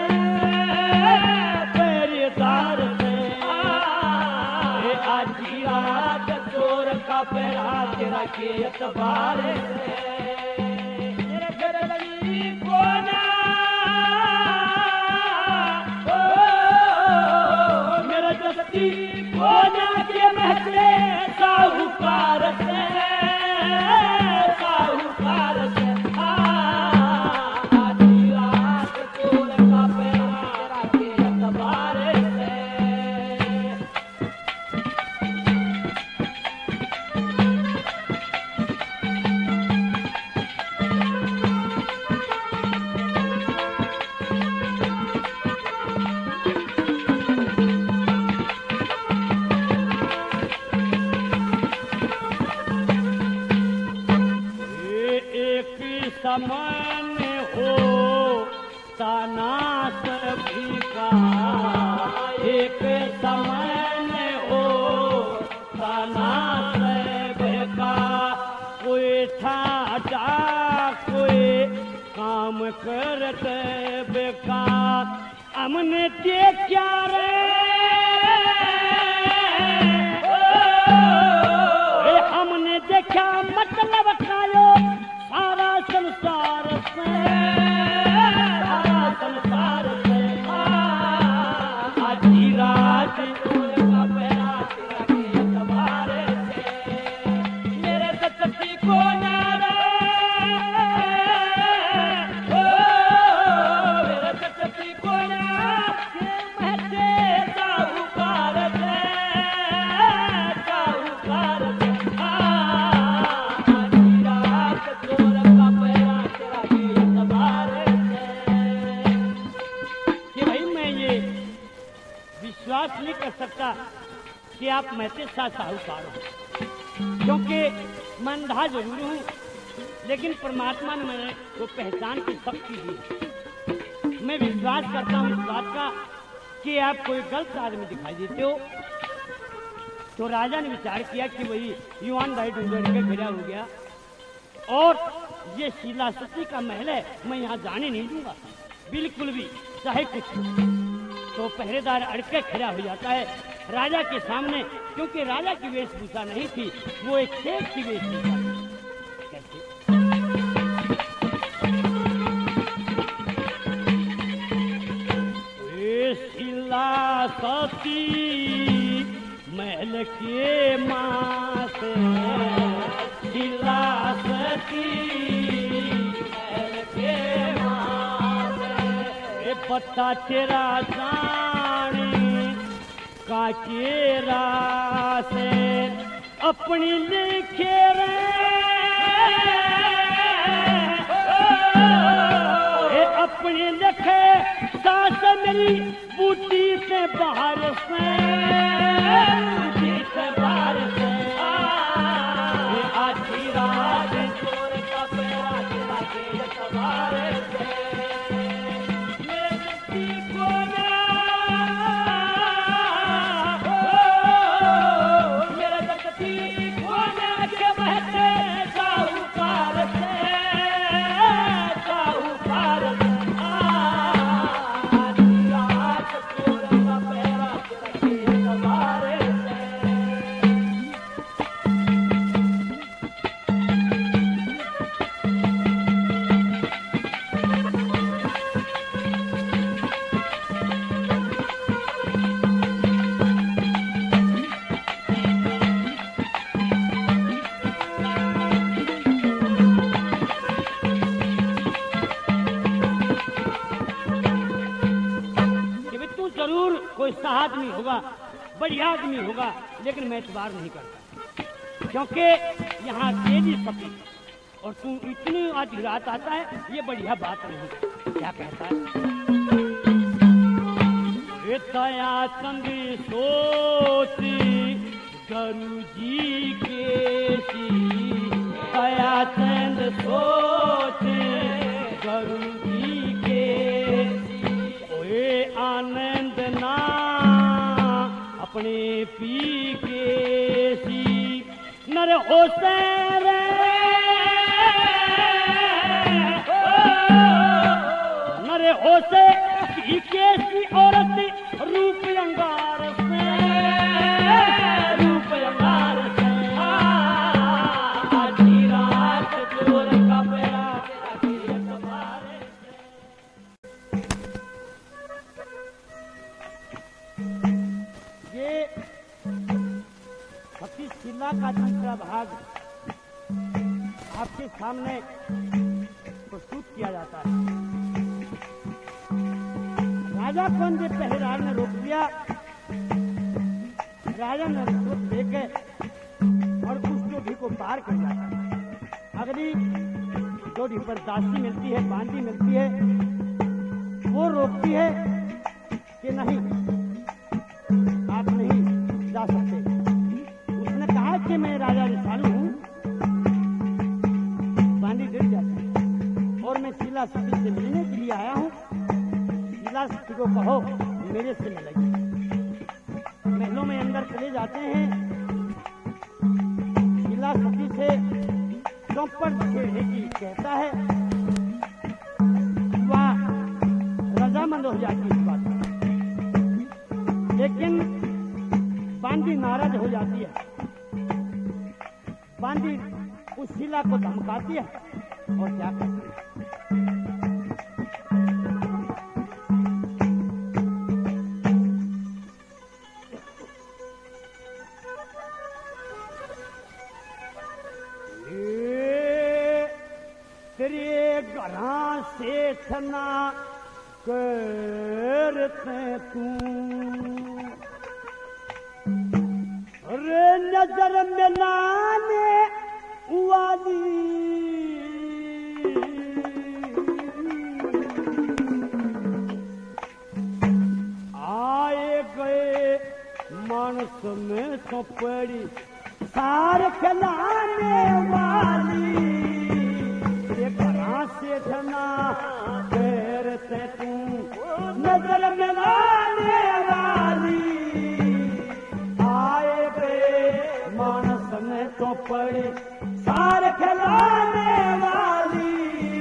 A: पहरा तेरा के एतबार से। मेरे घर लगी कोना, मेरे दसती कोना के महते साहूकार से, साहूकार से। आधी रात चोर का पहरा तेरा के एतबार से। समान हो तानास भी का, एक समान हो तानास भी का। कोई ठाटा कोई काम करते बेकार, हमने देखा रे हमने देखा मतलब खायो सारा संसार से, सारा संसार से। आधी रात चोर का पहरा तेरा के एतबार से। मेरे दसती को नारा, मेरे दसती को नारा महते साहूकार से, साहूकार से। विश्वास नहीं कर सकता कि आप महते शाह साहूकार हो, क्योंकि मैं अंधा जरूर हूँ लेकिन परमात्मा ने मैंने वो पहचान की शक्ति दी। मैं विश्वास करता हूँ इस बात का कि आप कोई गलत आदमी दिखाई देते हो। तो राजा ने विचार किया कि वही युवान भाई ढूंढ के खड़ा हो गया और ये शीला सती का महल है, मैं यहाँ जाने नहीं दूंगा बिल्कुल भी, चाहे कुछ। तो पहरेदार अड़के खड़ा हो जाता है राजा के सामने, क्योंकि राजा की वेशभूषा नहीं थी, वो एक शेख की वेशभूषा थी। कैसे? शीला सती महल के माँ से, शीला सती महल के माँ से। पता तेरा जाने काचेरा से अपनी लिखे रे अपनी लिखे सास मेरी बूटी से बाहर से बूटी से बाहर से आधी रात चोर का पैरा चला के सवार से आदमी होगा, बढ़िया आदमी होगा, लेकिन मैं एतबार नहीं करता क्योंकि यहाँ तेजी सपी और तू इतनी आज रात आता है, ये बढ़िया बात नहीं। क्या कहता है? दया संगी सोची गुरु जी के दया चंद सोचे गुरु जी के ओए आनंद ना अपने पी के सी नर होसे रे नर होसे पी के सी औरत रूप अंगार से रूप अंगार से आधी रात चोर का पैरा ये शिला का दूसरा भाग आपके सामने प्रस्तुत किया जाता है। राजा कौन के पहरेदार ने रोक दिया, राजा ने रिश्वत देके और उस जोड़ी को पार कर जाता है। अगली जोड़ी पर दासी मिलती है, बांदी मिलती है, वो रोकती है कि नहीं आप नहीं जा सकते। उसने कहा कि मैं राजा रिसालू हूं। बांदी डर जाती है और मैं शीला सती से मिलने के लिए आया हूं। शीला सती को कहो मेरे से मिलेगी। महलों में अंदर चले जाते हैं। शीला सती से चौपड़ छेड़ने की कहता है, वह रजामंद हो जाती है इस बात पर, लेकिन बांदी नाराज हो जाती है। बांदी उस शीला को धमकाती है और क्या करती है? तेरे घरा से छना करते तू रे नजर मिलाने वाली आए गए मानस में तो पड़ी सार खिलाने वाली से धना करते तू नजर मिलाने वाली आए गए मानस में तो पड़े सार खिलाने वाली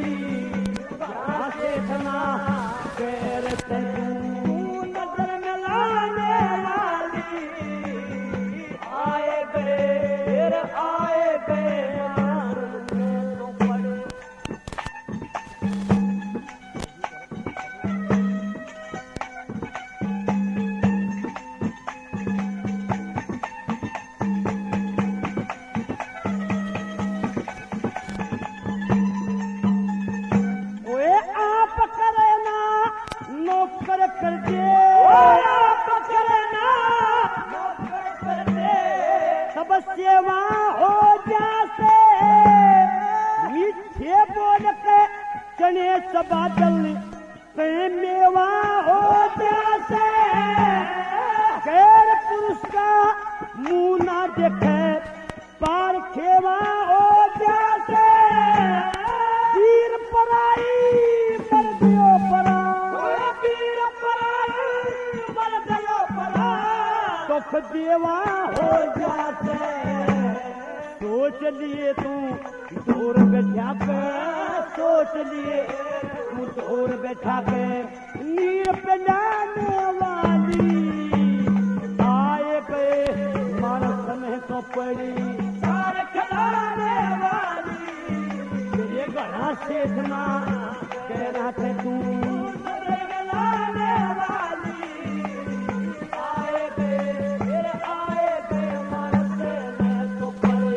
A: से धना करते तू नजर मिलाने वाली आए गए आए गए सेवा हो जासे मीठे बोल के चने सबादल मेवा हो जासे गैर पुरुष का मुंह ना देखे पार खेवा हो जासे वीर पराई मर दियो परा वीर पराई मर दियो परा दुख देवा हो जाते सोच लिए तू दूर बैठा के सोच लिए तू दूर बैठा के नीर पे जाने वाली आए गए मानस में तो पड़ी सारे खिलाने वाली तेरे घड़ा सेठना कहना थे तू खिलाने वाली आए गए फिर आए गए मानस में तो पड़ी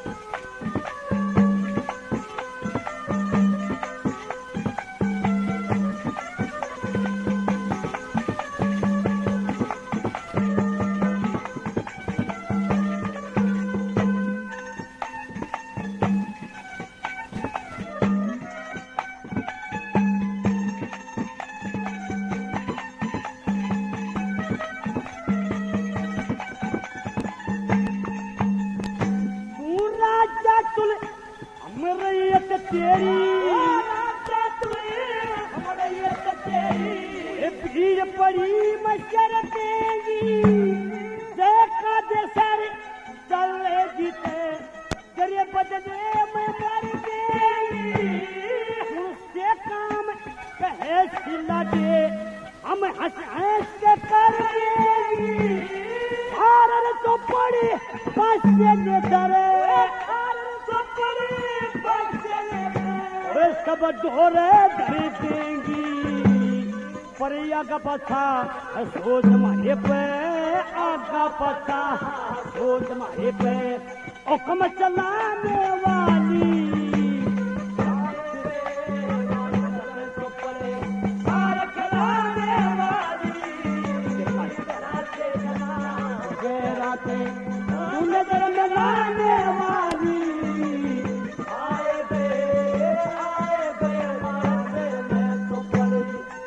A: भीड़ पड़ी मशर देगी देखा दे सर चले जीते तेरे बदले में मर गई उससे काम कहे सिला दे हम हंस हंस के कर देगी हारन तो पड़ी पासे ने डरे हारन तो पड़ी पासे ने सब ढोरे धर देंगी परिया का पछा सोच मारे पे आगा पछा सोच मारे पे हुक्म चलाने वाली सारे चलाने वाली रातें नजर में लाने वाली आए गए आए गए मारते में तो पड़े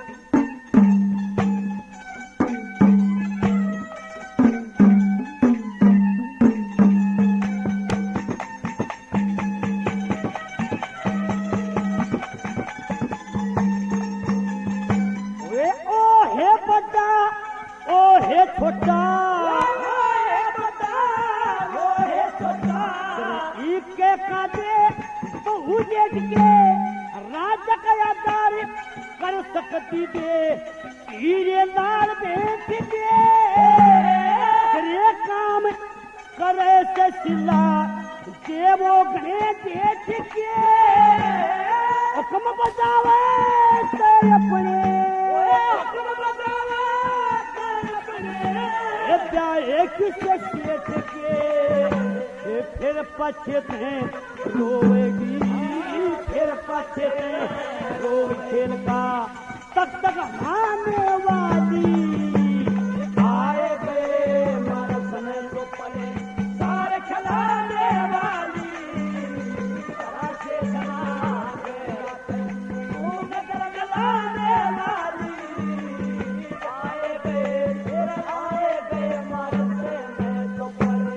A: कर सकती दे हीरे लाल बेच दे करे काम करे से सिला देवो गणे देख के हुक्म बजावे ते अपने हुक्म बजावे ते अपने क्या एक से सेठ के फिर पछते रोएगी फिर पछते रोग खेल का तक तक आने वाली आए गए मानस में तो पले सारे खिलाने वाली तरह से खिलाने वाली आए गए फिर आए गए मानस में तो पले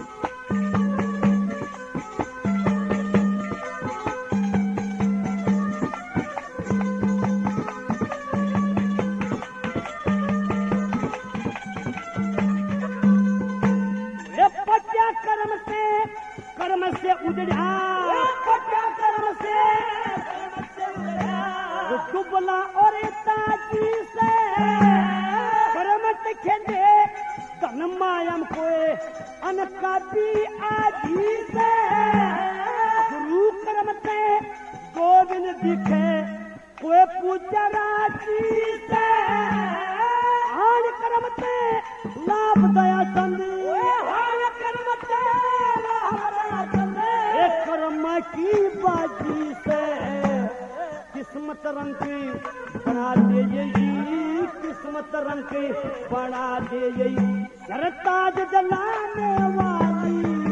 A: कर्म से उजड़ा कर्म से डुबला और ताजी से कर्म खेदे धन मायम कोए अनका भी आजी से गुरु कर्म से गोविंद दिखे कोई पूजा राशि से आन कर्म से लाभ दया संदी कर्म से कर्म की बाजी से किस्मत रंग की बना दे यही किस्मत रंग की बना दे यही सरताज जलाने वाली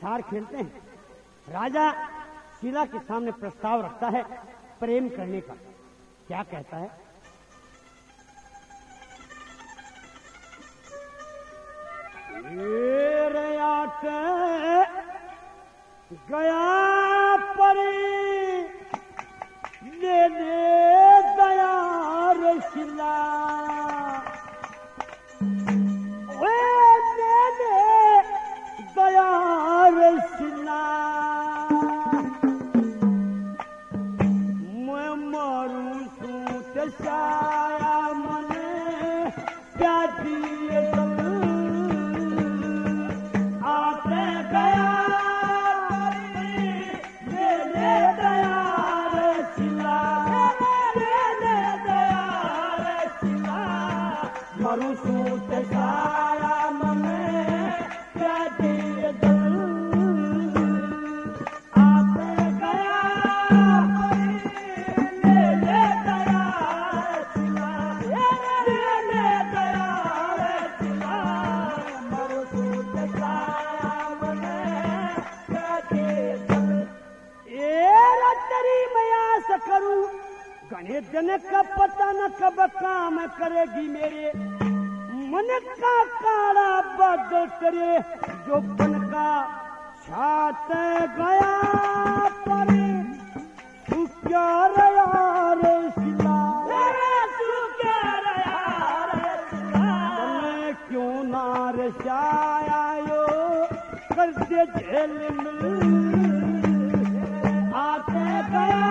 A: हार खेलते हैं। राजा शीला के सामने प्रस्ताव रखता है प्रेम करने का। क्या कहता है? गया परी ले ले दया शीला, ले ले दया शीला, मैं मारू सूत साया मन क्या दिए आते गया ले ले दया शीला, ले ले दया शीला, मारू सूत साया मन क्या दिए दिन का पता न कब काम करेगी मेरे मन का काला बादल करे जो बन का छात गया परे तू क्या रहा रे शीला, तू क्या रहा रे शीला, तने क्यों ना रसाया यो कर दे जेल में आते गया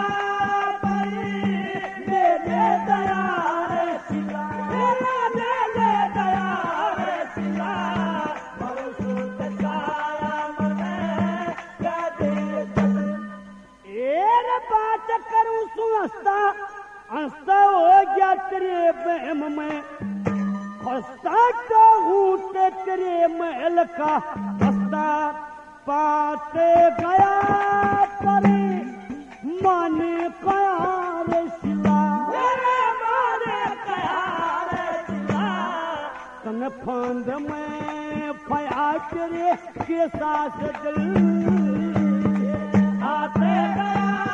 A: हंसता हो गया तेरे बहम में, हंसता तो हूँ तेरे महल का हंसता पाते गया परे माने कया रे शीला, माने कया रे शीला, तन फंद में फया तेरे के साथ दिल आते गया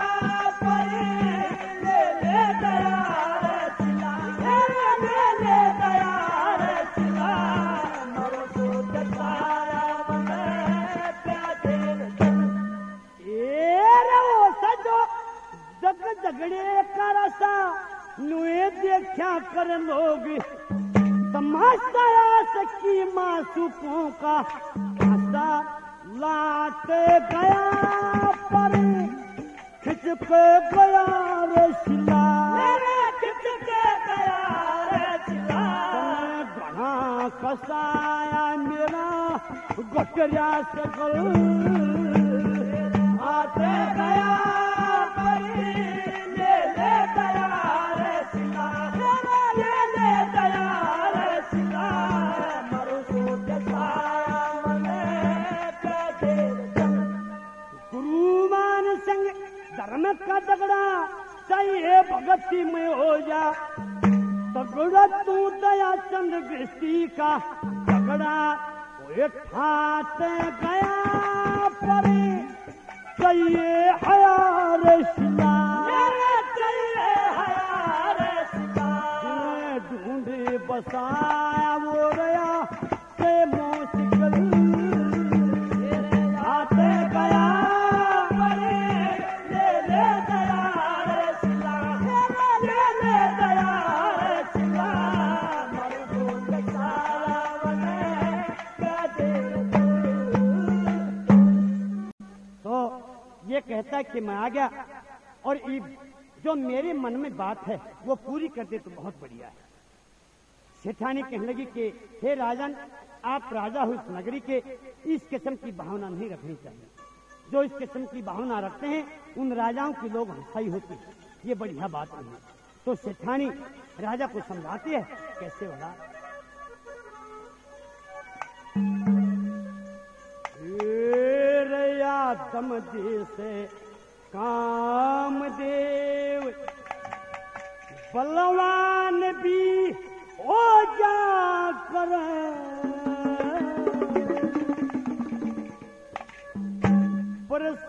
A: झगड़े का रसा नुए देखा कर लोग तमाशा सकी मासूकों का हंसा लाट गया पर खिंच के गया रे शीला, खिंच के गया रे शीला, घना कसाया मेरा गोटरिया सकल आते गया का झगड़ा चाहिए भगती में हो जा, तगड़ा तू दया चंद दृष्टि का झगड़ा वो ठाते गया परे चाहिए हया रे शीला, चाहिए हया रे शीला, ढूंढे बसाया वो रया से मोसिकल आते गया कहता है कि मैं आ गया और जो मेरे मन में बात है वो पूरी कर दे तो बहुत बढ़िया है। सेठानी कहने लगी कि हे राजन, आप राजा हो इस नगरी के, इस किस्म की भावना नहीं रखनी चाहिए। जो इस किस्म की भावना रखते हैं उन राजाओं की लोग हंसाई होती है, ये बढ़िया बात नहीं है। तो सेठानी राजा को समझाती है, कैसे वाला दम दे से काम देव बलवान भी हो जा कर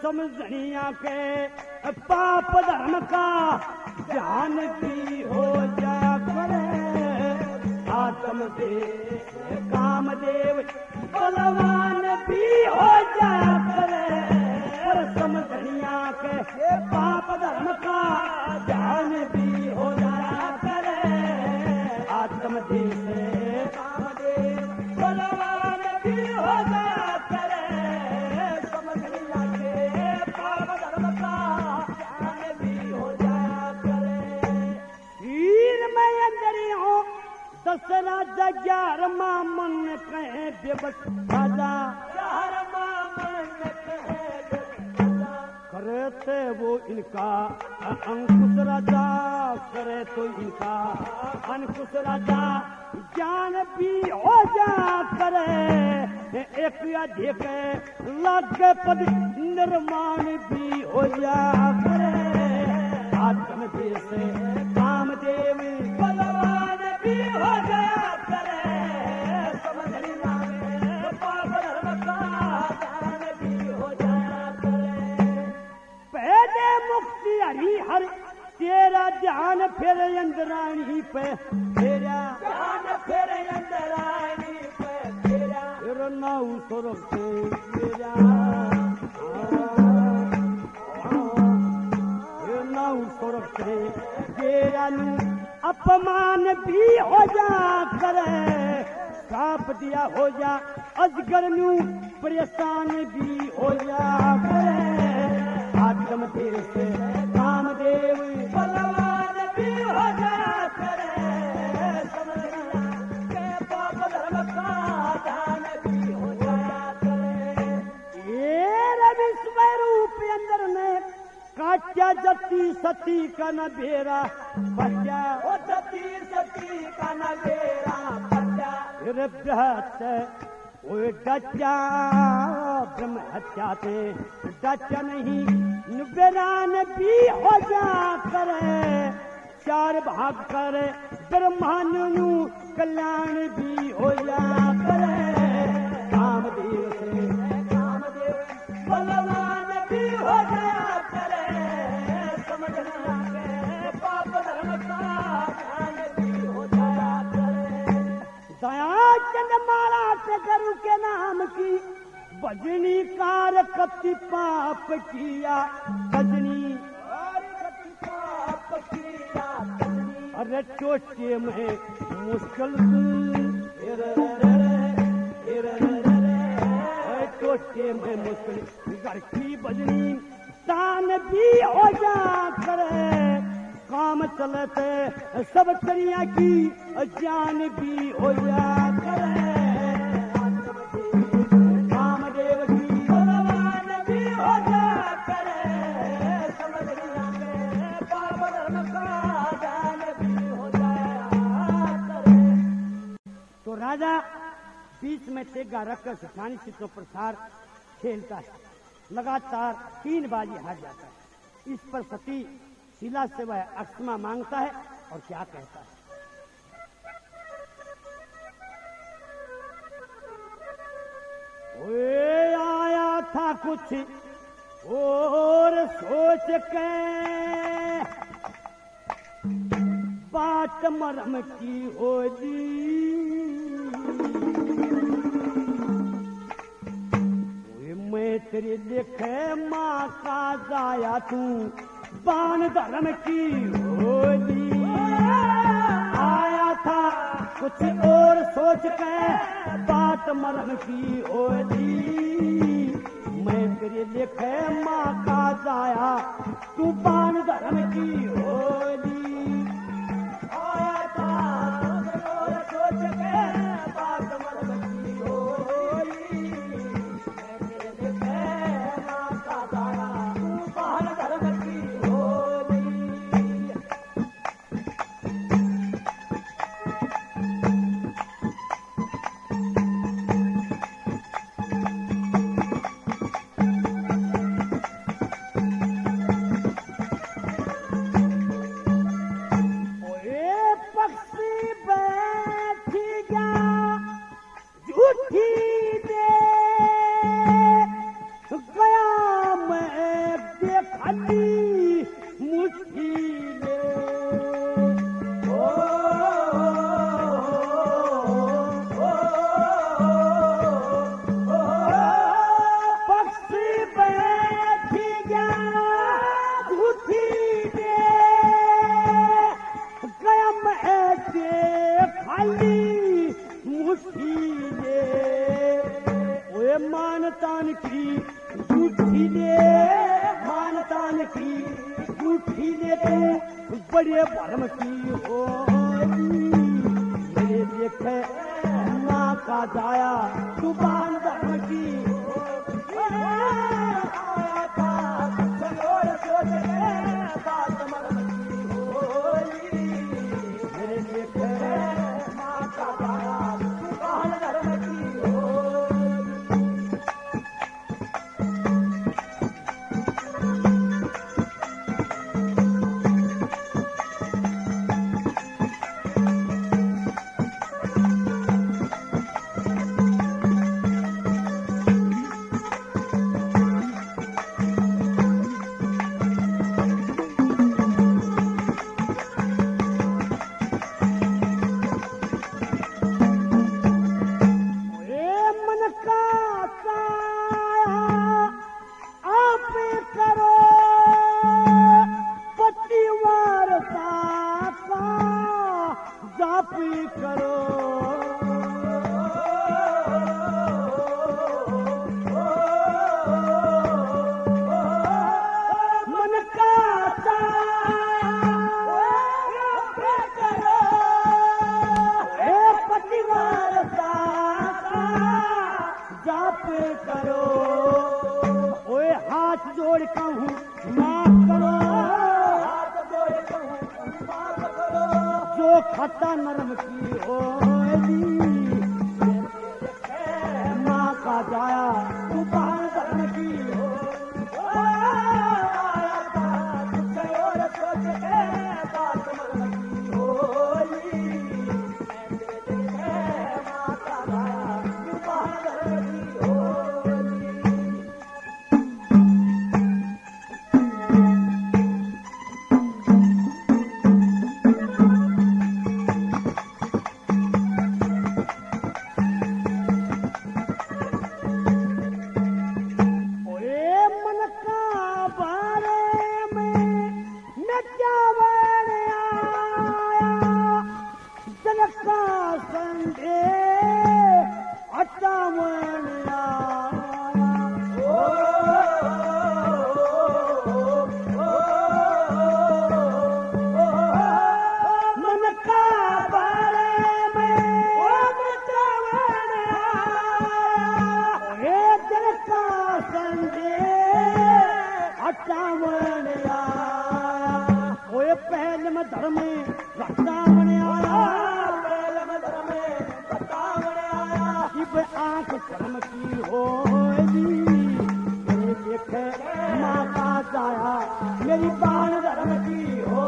A: समझनिया के पाप धर्म का ध्यान भी हो जाया करे। आत्म से कामदेव बलवान भी हो जाया करे। और समझनिया के पाप धर्म का ध्यान भी हो जाया करे। आत्म से कामदेव बलवान भी हो जाया करे। समझनिया के पाप धर्म का ध्यान भी हो जाया करे। हीर में अंदर हो दस राजा ग्यारहवा मन कहे बेबस राजा। ग्यारहवा मन कहे करे थे वो इनका अंकुश राजा। करे तो इनका अंकुश राजा ज्ञान भी हो जा करे। एक अधिक लागे पद निर्माण भी हो जा करे। आत्म से कामदेव बलवान भी हो जाया करे। समझनिया में पाप धर्म का ध्यान भी हो जाया करे। पहले मुक्ति हरि हर तेरा ध्यान फिर इंद्राणी पे तेरा ध्यान फिर इंद्राणी पे तेरा। फिर नाउ स्वरूप से तेरा फिर नाउ स्वरूप से तेरा अपमान भी हो जा करे। साप दिया हो जा अजगर नू परेशान भी हो जा करे। आत्म तेरे से कामदेव बलवान भी हो जाया करे। समझनिया के पाप धर्म का ध्यान भी हो जाया करे। ये विश्व रूप अंदर ने काट्या जती सती का न बेरा बच्चा। ओ जती सती का न बेरा बच्चा। फिर बृहत वो डचा ब्रह्म हत्या से डचा नहीं नुबेरान भी हो जा करे। चार भाग करे ब्रह्मांडनु कल्याण भी हो जा करे। कामदेव से कामदेव बलवान भी हो जाया करे। समझनिया के पाप धर्म का ध्यान भी हो जाया करे। दया चंद महाराज गुरु के नाम की भजनी कार कति पाप किया भजनी पाप किया। अरे चोटे में मुश्किल चोटे में मुश्किल घर की भजनी तान भी हो जा करे। काम चलते सब करिया की जान भी हो जा करे। कामदेव की बलवान भी हो जा करे। समझनिया के पाप धर्म का ध्यान भी हो जाया करे। तो राजा बीच में तेगा रखकर सुखानी चित्रों प्रसार खेलता है। लगातार तीन बाजी हार जाता है। इस पर सती शिला से वह अक्षमा मांगता है और क्या कहता है। ओए आया था कुछ और सोच के बात मरम की होली। मैं तेरे देखे माँ का जाया तू बाण धर्म की होली। आया था कुछ और सोच के बात मरम की होली। मैं तेरे देखे माँ का जाया तू बाण धर्म की होली। आया था कुछ और सोच के बात मरम की होली। मैं तेरे देखे माँ का जाया तू बाण धर्म की की झूठी दे मानतान की झूठी दे तू बड़े भरम की हो मेरे देख माँ का जाया तू बान धर्म की खता नरम की हो माँ का जाया तू बाहर धर्म की हो धर्म आंख कर्म की हो देख माँ का जाया मेरी बाण धर्म की हो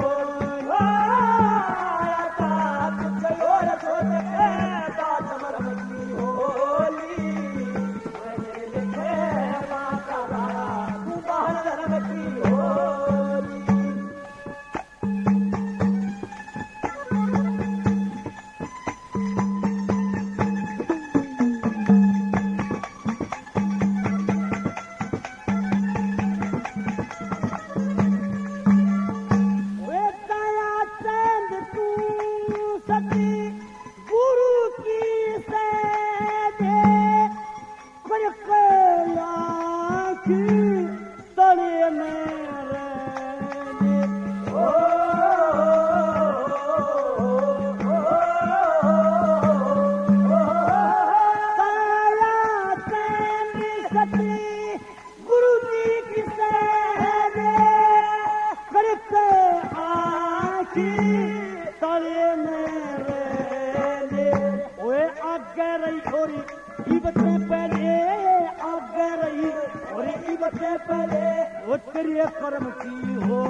A: कर्म की हो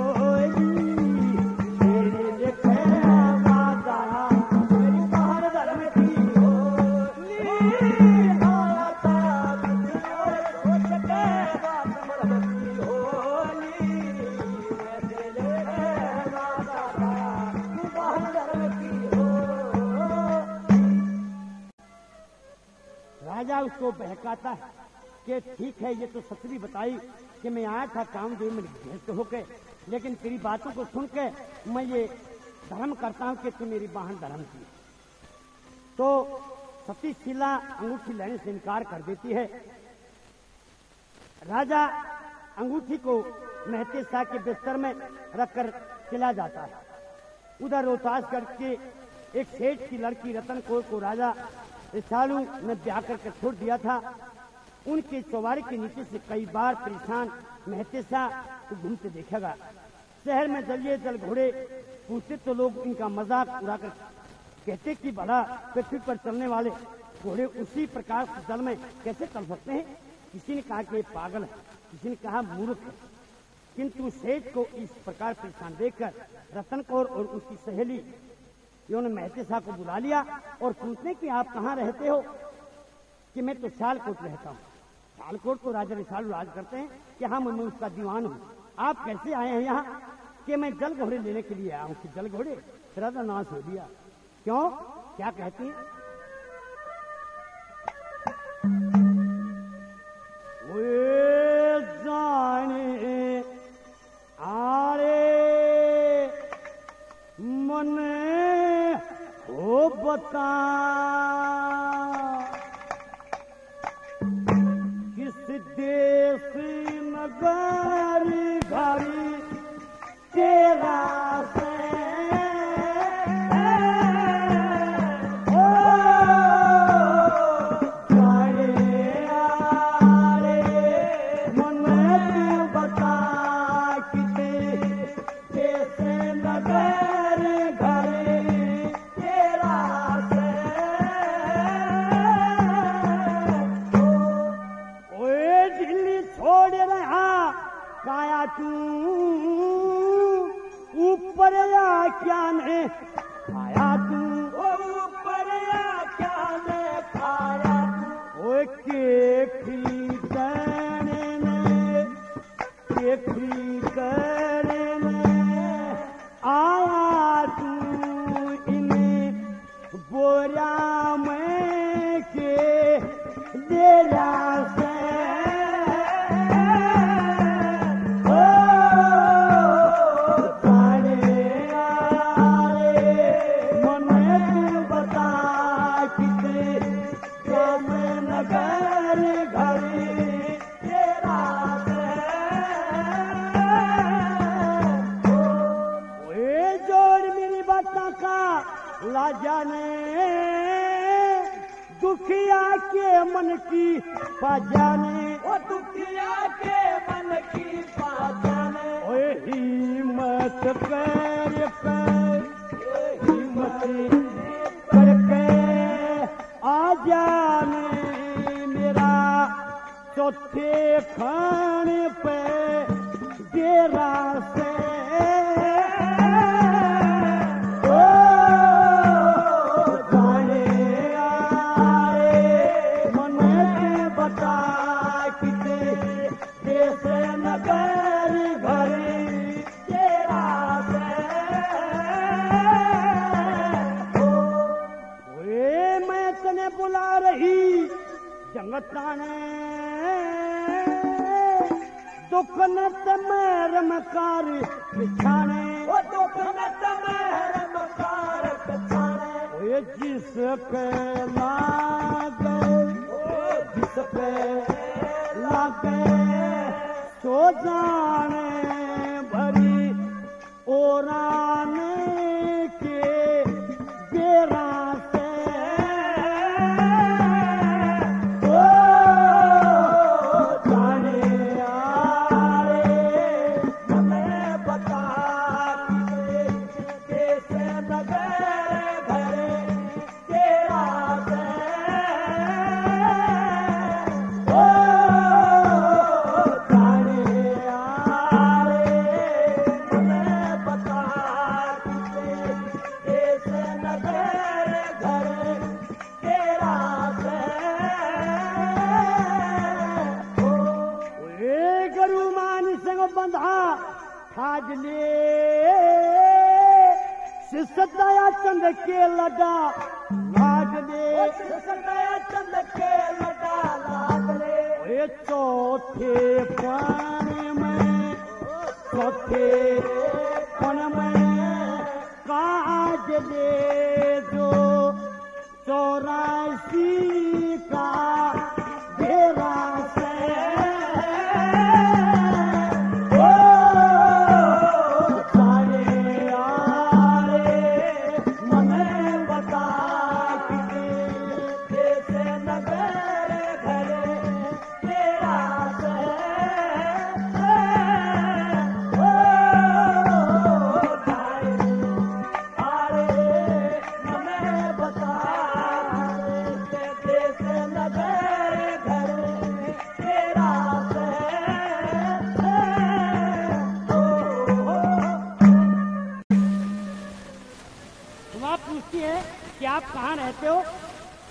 A: मेरी बाहर धर्म की हो राजा उसको बहकाता है कि ठीक है, ये तो सतरी बताई कि मैं आया था कामदेव में भेंट होके, लेकिन तेरी बातों को सुन के मैं ये धर्म करता हूँ कि तू मेरी बहन धर्म की। तो सती शीला अंगूठी लेने से इनकार कर देती है। राजा अंगूठी को मेहते शाह के बिस्तर में रखकर चला जाता है। उधर रोहतासगढ़ के एक सेठ की लड़की रतन कौर को राजा रिसालू ने ब्याह करके छोड़ दिया था। उनके चौबारे के नीचे से कई बार परेशान मेहते शाह को घूमते देखेगा। शहर में दलिए दल घोड़े पूछते तो लोग इनका मजाक उड़ाकर कहते कि बड़ा पृथ्वी पर चलने वाले घोड़े उसी प्रकार से जल में कैसे चल सकते हैं। किसी ने कहा कि ये पागल है, किसी ने कहा मूर्ख है। किंतु सेठ को इस प्रकार परेशान देखकर रतन कौर और उसकी सहेली इन्होंने मेहते शाह को बुला लिया और पूछने कि आप कहाँ रहते हो। कि मैं तो सियालकोट रहता हूँ। सियालकोट तो राजा रिसालू राज करते हैं कि हाँ मैं उसका दीवान हूँ। आप कैसे आए हैं यहाँ? कि मैं जल घोड़े लेने के लिए आया हूँ। कि जल घोड़े तेरा तो नाश हो दिया। क्यों? क्या कहती है? वे जाने आरे मन हो बता किस देश नगर घरी तेरा से ऊपर या क्या ने खाया तू? ऊपर या क्या ने खाया तू? ओ के खरीदने ने के खरीदने ने आया तू इन बोरा में के डेरा से। जाने दुखिया के मन की पाजाने, ओ दुखिया के मन की पाजाने। ओए हिम्मत कर कर हिम्मत करके आ जाने मेरा चौथे खाने पे डेरा से। बुला रही जंगताने दुख न तमेर मकार पिछाने, ओ दुख न तमेर मकार पिछाने। ओ जिसके लागे जिसके लागे सो जाने भरी ओराने के डेरा से। सदाया चंद के लड़ा लाग दे, सदाया चंद के लड़ा लाग दे। चौथे पानी में चौथे पन में काज दे जो चौरासी का डेरा से।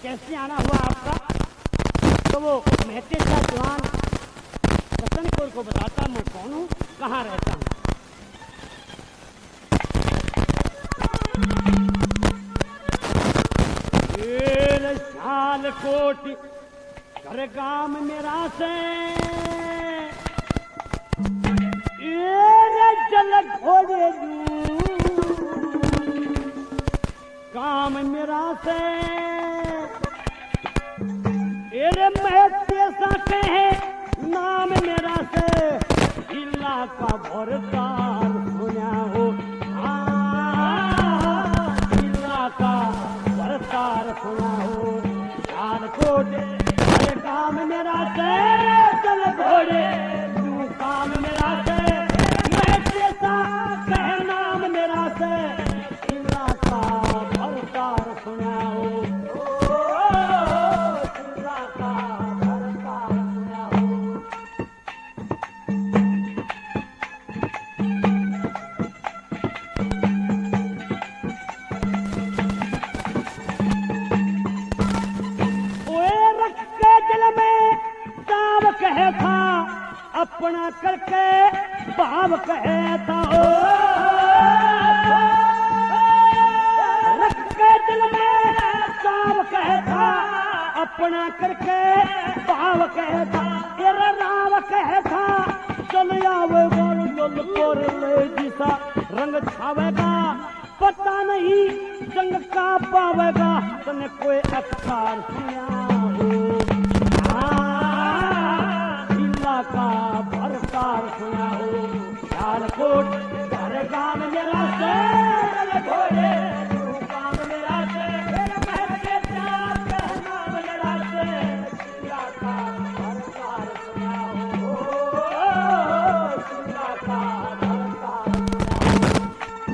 A: कैसे आना हुआ आपका? तो वो महते सा जवान रतन कौर को बताता मैं कौन हूँ, कहाँ रहता हूँ। सियालकोट घर गाम मेरा से ये जल घोड़े काम मेरा से एरे महते सा कहे नाम मेरा से जिला का भरतार सुना हो, जिला का भरतार सुना हो। सियालकोट अरे काम मेरा से चल घोड़े तू काम मेरा से महते सा कहे नाम मेरा से जिला का भरतार सुना हो। अपना करके भाव कहे था ओ रख के दिल में साव कहे था, अपना करके भाव कहे था। तेरा राव कहे था चल आवे गोल गोल कोर ले जिसा रंग छावेगा, पता नहीं जंग का पावेगा तने कोई अखबार सुना हो। का भरतार सुना हो। सियालकोट घर गाम मेरा से चल घोड़े तू काम मेरा से महते सा कहे नाम मेरा से जिला का भरतार सुना हो, जिला का भरतार सुना हो।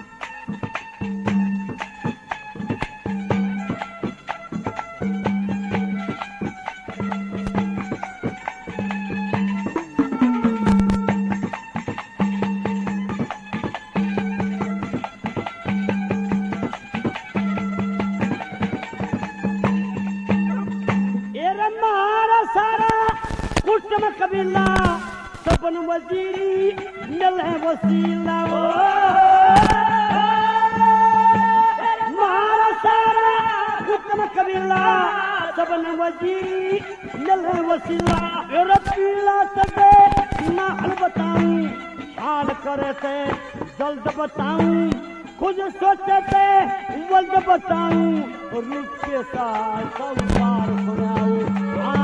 A: कबीला सबन वजीरी मिल है वसीला ओ मारा सारा हुक्म कबीला सबन वजीरी मिल है वसीला। रबीला सके ना हल बताऊं हाल करे थे जल्द बताऊं, खुद सोचे थे वल्द बताऊं रूप के साथ सब बार सुनाऊं।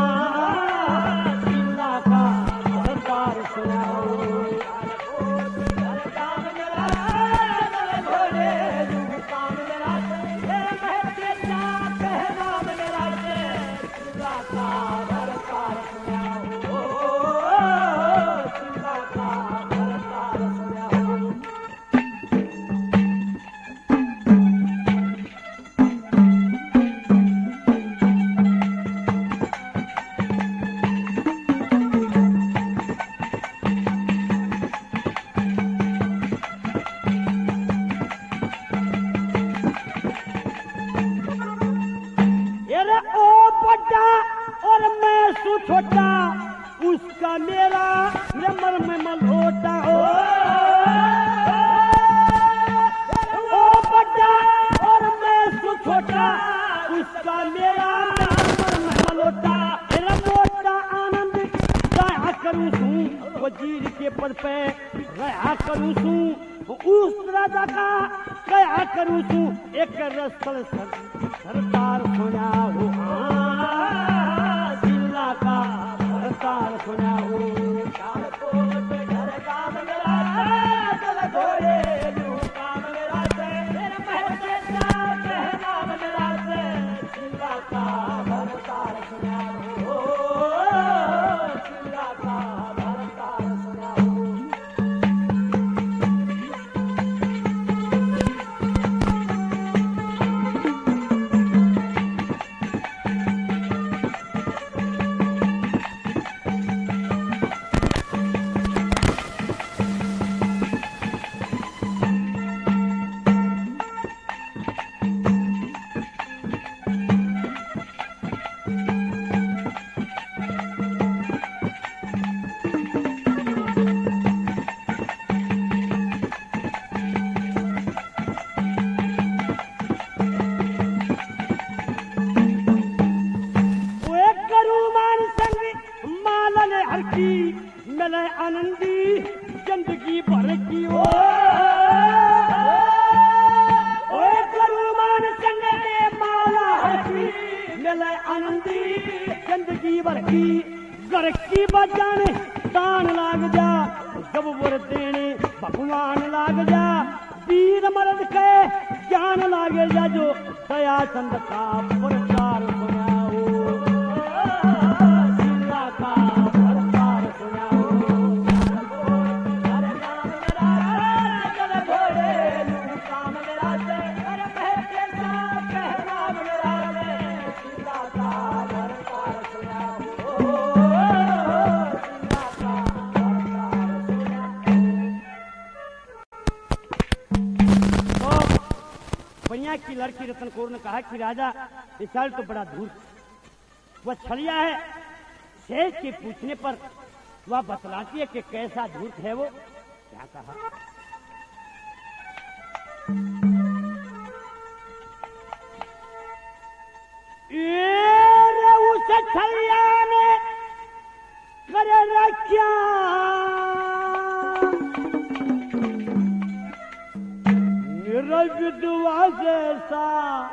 A: छोटा उसका मेरा नंबर में मलहोटा हो। ओ बड़ा और मैं सु छोटा उसका मेरा नंबर में मलहोटा। मेरा मोटा आनंद गाया करूँ सू वजीर के पद पे रहा करूँ सू, उस राजा का गया करूँ सू एक रसल सरदार सुना हो। का भरतार सुना हो। सियालकोट घर गाम मेरा चल घोड़े तू काम मेरा से महते सा कहे नाम मेरा से जिला का भरतार सुना हो, जिला का भरतार सुना हो। आनंदी जिंदगी भर की ओ मान संग में माला मिले आनंदी जिंदगी भर की घर की बजाने दान लाग जा जब वर देने भगवान लाग जा वीर मर्द के ज्ञान लागे जा जो दया चंद का प्रचार सुनाओ सीता का प्रचार सुनाओ की लड़की रतन कौर ने कहा कि राजा विशाल तो बड़ा धूर्त, वह छलिया है। शेष के पूछने पर वह बतलाती है कि कैसा धूर्त है वो। क्या कहा? ये उस छलिया ने करे रखिया विधवा जैसा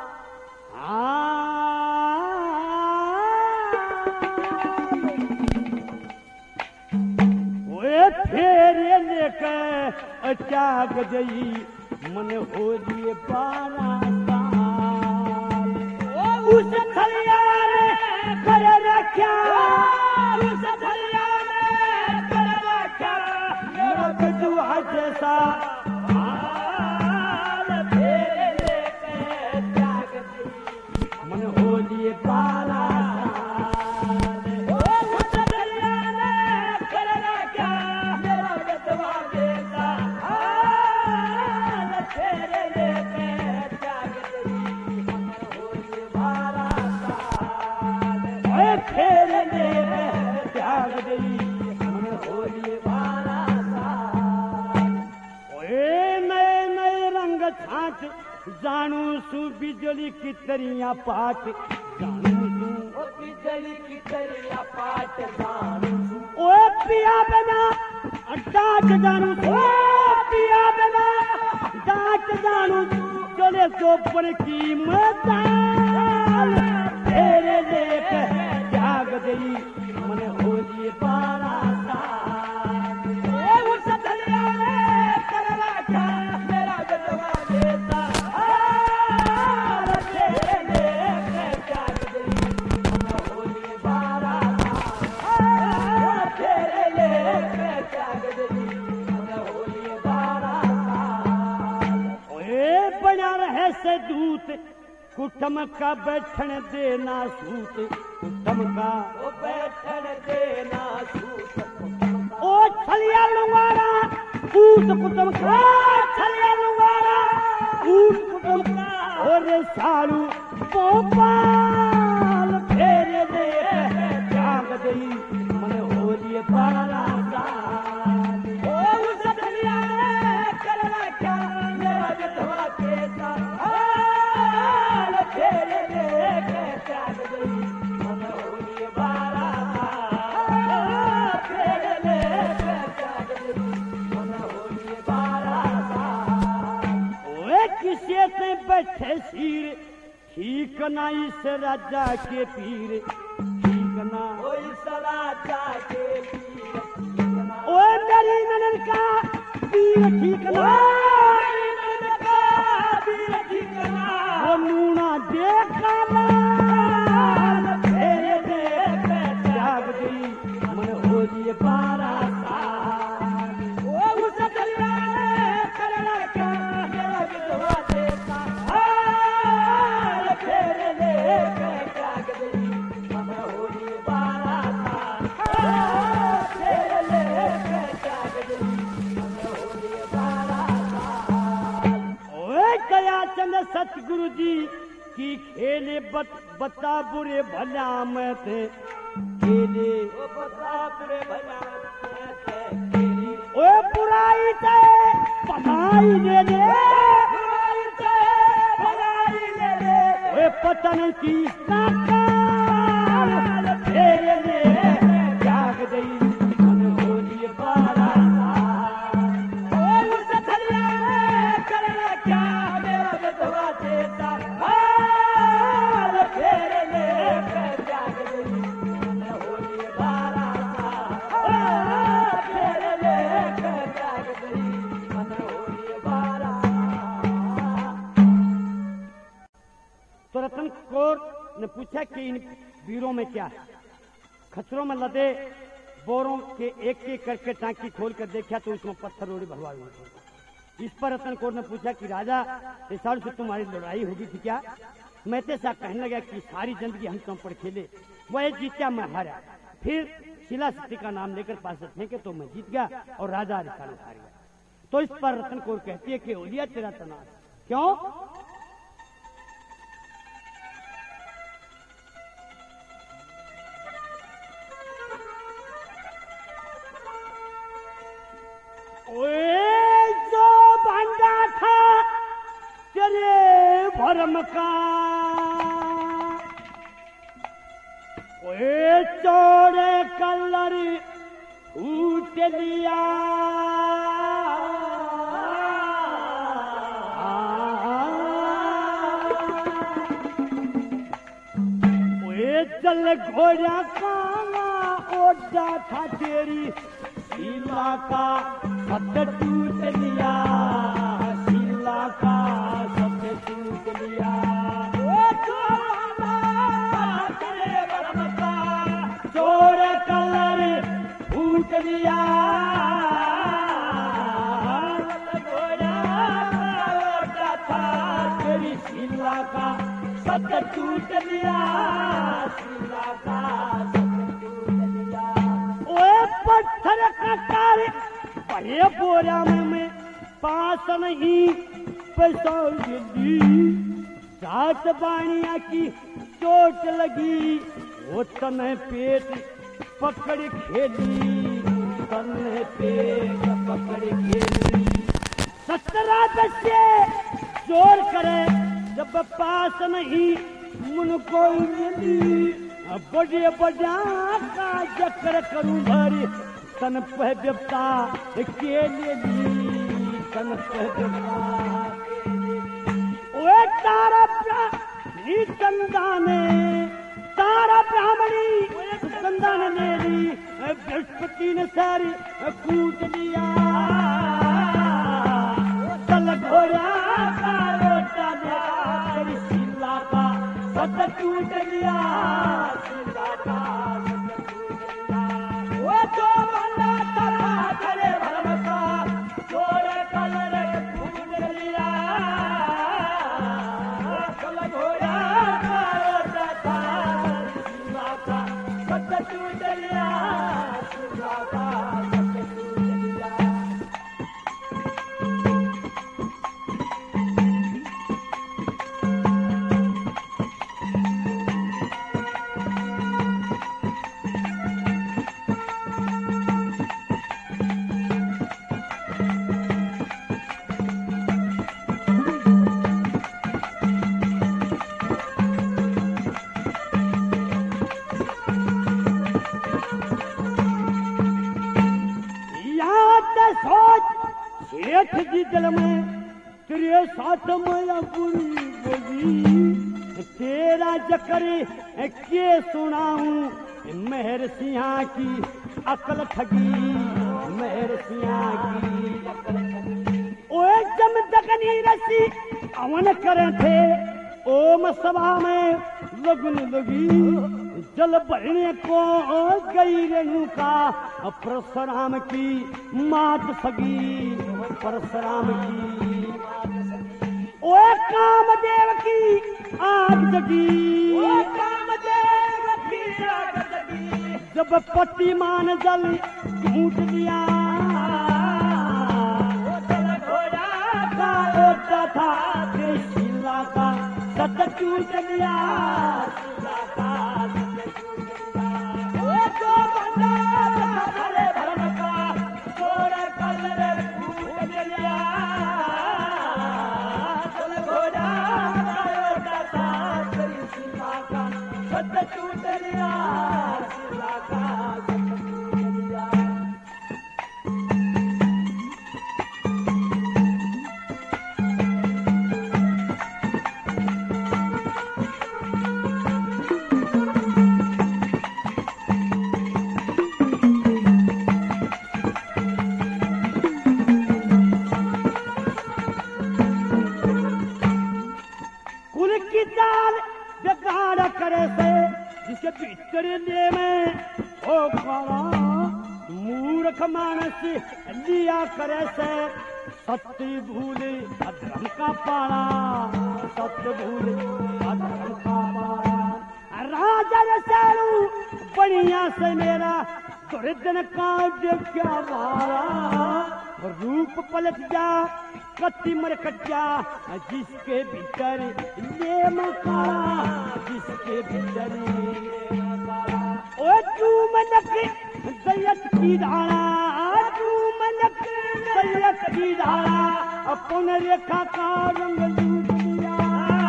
A: वे फेरे लेकर त्याग गई मन हो लिए बारह साल। उस थलिया ने कर रखा उस थलिया ने कर रखा मेरा विधवा जैसा जानू सु बिजली की तरिया पाट जानू सु बिजली की तरिया पाट जानू सु ओ पिया बना डाट जानू सु ओ पिया बना डाट जानू सु चले चोपड़ की मदाल तेरे लेके त्याग गई मन हो लिए बारह साल। ओ उस थलिया ने कर रखा मेरा विधवा जैसा दूत कुटम का बैठन देना सूत कुटम का ओ बैठन देना सूत ओ छलिया लुंगारा ऊट कुटम का छलिया लुंगारा ऊट कुटम का और सारू गोपाल फेरे दे त्याग गई मन हो लिए बारह साल। ओ उस छलिया ने कर रखा मेरा विधवा कैसा बैठे सीर ठीक ना इस राजा के पीर ठीक ना ओ इस राजा के पीर ओ मेरी ननन का पीर ठीक ना मेरी ननन का पीर ठीक ना वो नूना देखा तेरे देख त्याग गई मन हो लिए बारह साल। ओ उस थलिया ने कर रखा मेरा विधवा जैसा सतगुरु जी की खेले बत, बता बुरे भला में थे खेले ओ बता बुरे भला में थे खेले ओ बुराई से भलाई ले ले बुराई से भलाई ले ले ओ पतन की साकार तेरे ले त्याग गई मन हो लिए बार कि इन वीरों में क्या है। खच्चरों में लदे बोरों के एक एक करके टांकी खोल कर देखा तो उसमें पत्थर रोड़ी भरवा हुई। इस पर रतन कौर ने पूछा कि राजा रिसालू से तुम्हारी लड़ाई होगी थी क्या। मैते शाह कहने लगा कि सारी जिंदगी हम चौपड़ खेले, वह जीत्या मैं हारा, फिर शिला शक्ति का नाम लेकर पास से फेंके तो मैं जीत गया और राजा रिसालू हार गया। तो इस पर रतन कौर कहती है कि ओलिया तेरा तनाव क्यों। ओए जो भांडा था तेरे भरम का, ओए चोरे कलर फूट लिया, ओए जल घोड़ा काला ओढ़ा था तेरी शीला का सत्य टूट लिया, शीला का सत्य टूट लिया। ओ तेरे बरम का चोर कलर फूट लिया, तेरी शीला का सत्य टूट लिया, शीला का सत्य टूट लिया। ओए पत्थर का तारे बड़े बोरा में मैं पास नहीं पैसा दी, सात बाणिया की चोट लगी, वो तने पेट पकड़ खेली, तने पेट पकड़ खेली। सत्रह बच्चे जोर करे जब पास नहीं मुनको मिली, बड़े बड़ा का चक्कर करूं भरी तन पे देवता के लिए तन पे देवता। ओए तारा नी चंदाने तारा ब्राह्मणी चंदन ने ली, बृहस्पति ने सारी कूट दिया, चल घोड़ा का लोटा दिया, तेरी शीला का सत्य टूट लिया, शीला का सत्य टूट लिया। वो जो बंदा था तेरे भरम का चोर कलर फूट लिया, चल घोड़ा का लोटा था, शीला का सत्य टूट लिया, शीला का सत्य टूट लिया। सेठ जी दिल में तेरे साथ माया बुरी बोली, तेरा जकर के सुनाऊं मेहर सिंह की अकल ठगी, मेहर सिंह की अकल ठगी। ओए जम दगनी रसी अवन करे थे, ओम सभा में लगन लगी, जल भरने को गई रेणुका, परशुराम की मात सगी, परशुराम की मात सगी। ओ कामदेव की आग जगी, ओ कामदेव की आग जगी, जब पति मान जल झूठ दिया, जल घोड़ा का लोटा था, तेरी शीला का सत्य टूट लिया, शीला का सत्य टूट लिया। वो जो बंदा था तेरे भरम का चोर कलर फूट लिया, चल घोड़ा का लोटा था, तेरी शीला का सत्य टूट लिया, शीला का सत्य टूट लिया। कुल की चाल बेकार करे से के भीतर ले में ओ काला मूर्ख मानस लिया करे से सत्य भूल अधर्म का पाला सत्य भूल अधर्म का पाला राजा रसालू बढ़िया से मेरा दुर्दन काव्य क्या मारा रूप पलट जा कति मर कटिया जिसके भीतर ये मकारा जिसके भीतर ओ तू मनक दैयत की धारा तू मनक दैयत की धारा अपन रेखा का रंग लूट लिया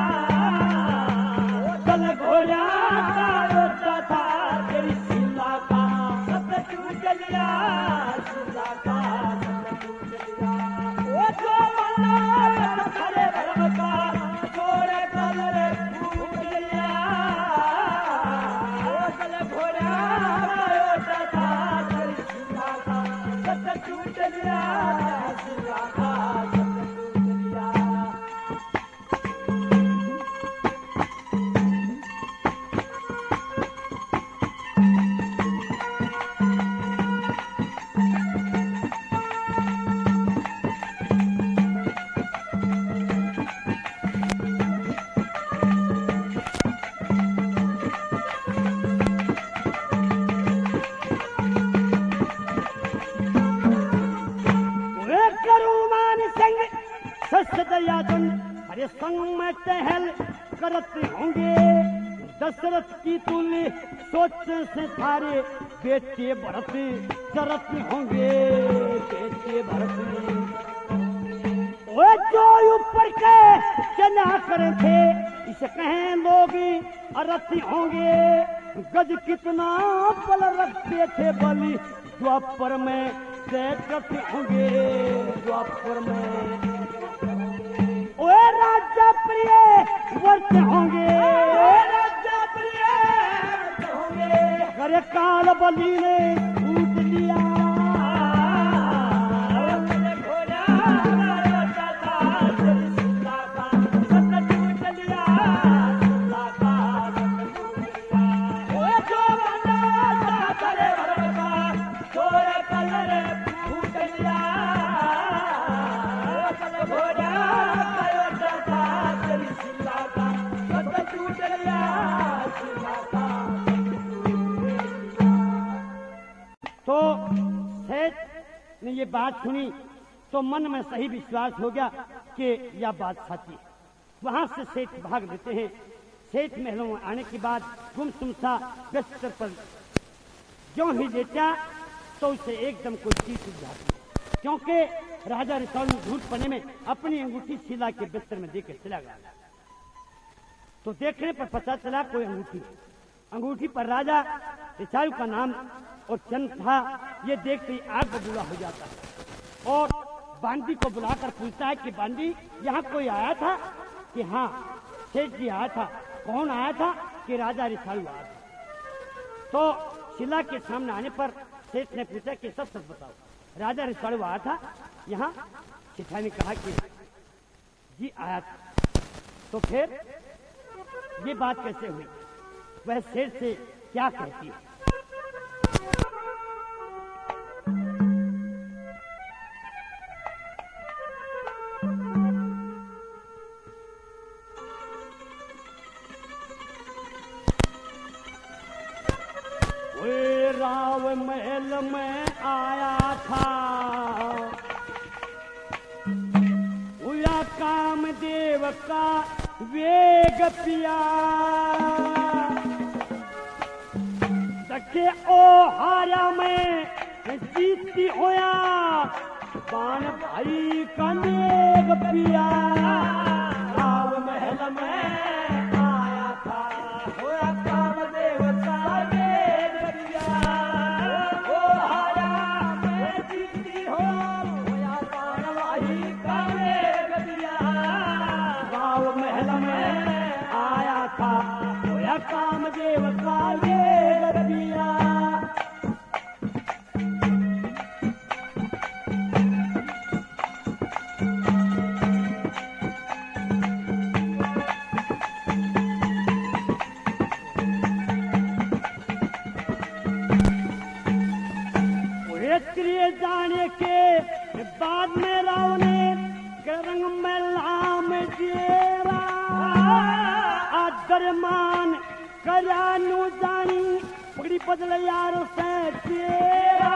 A: चल घोड़ा का रोता था तेरी शिला का सब टूट गया शिला का सब टूट गया ओ जो मन्ना खड़े भरम का छोड़े कलर फूट गया चल घोड़ा का रोता था तेरी शिला का सब टूट गया शिला का सब टूट गया हरे संग में टहल करते होंगे दशरथ की तुल्य सोच से सारे बेटे भरत चरत होंगे बेटे भरत वो जो ऊपर के चला करे थे इसे कहें लोग अरथ होंगे गज कितना बल रखते थे बलि द्वापर में सैकत होंगे द्वापर में ओ राजा प्रिय वर्त होंगे राजा प्रिय वर्त होंगे करे काल बलि ने छूट लिया तो सेठ ने ये बात सुनी तो मन में सही विश्वास हो गया कि यह बात सच्ची है। वहां से सेठ भाग लेते हैं। सेठ महलों में आने के बाद गुमसुम सा बिस्तर पर जो ही लेटा तो उसे एकदम कोई चीज सूझ जाती है, क्योंकि राजा रसालू झूठ पने में अपनी अंगूठी शिला के बिस्तर में देकर चला गया। तो देखने पर पता चला कोई अंगूठी अंगूठी पर राजा रसालू का नाम और चंद था। ये देखते ही आग बबूला हो जाता है और बांदी को बुलाकर पूछता है कि बांदी यहाँ कोई आया था? कि हाँ सेठ जी आया था। कौन आया था? कि राजा रसालू आया था। तो शिला के सामने आने पर सेठ ने पूछा कि सब सच बताओ, राजा रसालू आया था यहाँ? शिठा ने कहा कि जी आया था। तो फिर ये बात कैसे हुई? वह सेठ से क्या कहती है? राव महल में आया था उया कामदेव का वेग पिया सके ओ हारा में जीती होया बाण भाई का नेग पिया। राव महल में आया था होया कामदेव का वेग पिया ओ हारा में जीती हो होया बाण भाई का नेग पिया। राव महल में आया था होया कामदेव का वेग पिया। इसलिए जाने के बाद में राव ने रंग में लाम जेरा आदरमान करानू जानी पगड़ी बदल यार से तेरा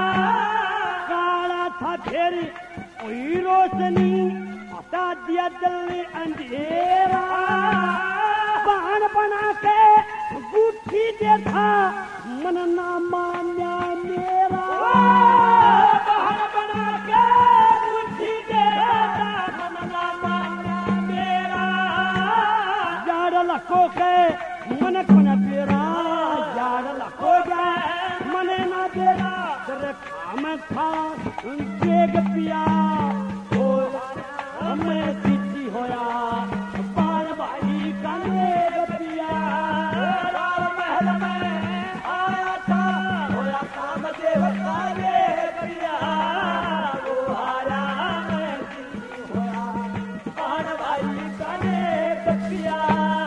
A: काला था फिर कोई रोशनी हटा दिया दिल ने अंधेरा बाण बना के गुठी दे था मन ना मान्या मेरा बाण बना के गुठी दे था मन ना मान्या मेरा यार लखो के मन को न बेरा यार लखो जाए मने ना बेरा तेरे काम था देख पिया हो हमें सीधी होया बार भाई का देख पिया महल में आया था होया काम देव का देख पिया वो हारा में सीधी होया बार भाई का देख पिया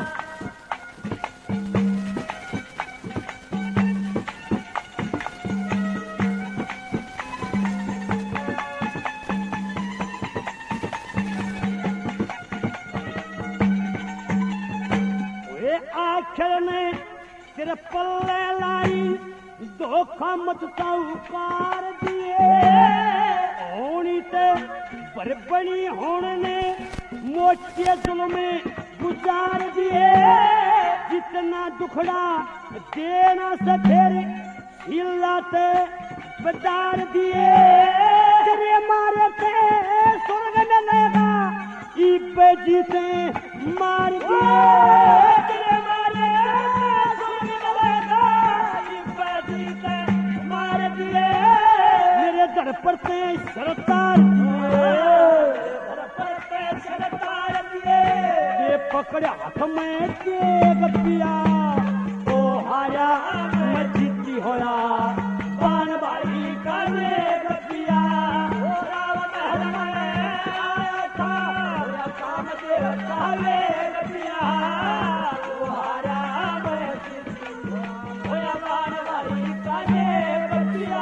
A: आखिर में तेरे पल्ले लाई धोखा मत साहूकार दिए होनी ते बरबनी होने ने मोटे जुल्म में गुजार दिए जितना दुखड़ा देना से फिर हिलाते बजार दिए तेरे मारे थे स्वर्ग में लेगा इब्बे जीते मार दिए तेरे मारे स्वर्ग में लेगा इब्बे जीते मार दिए मेरे दर पर ते सरतार दर पर ते सरतार दिए ये पकड़े हाथ में देख पिया ओ हाया मैं जीती होया बाण भाई का देख पिया ओ राव महल में आया था होया काम देव का देख पिया ओ हाया मैं जीती होया बाण भाई का देख पिया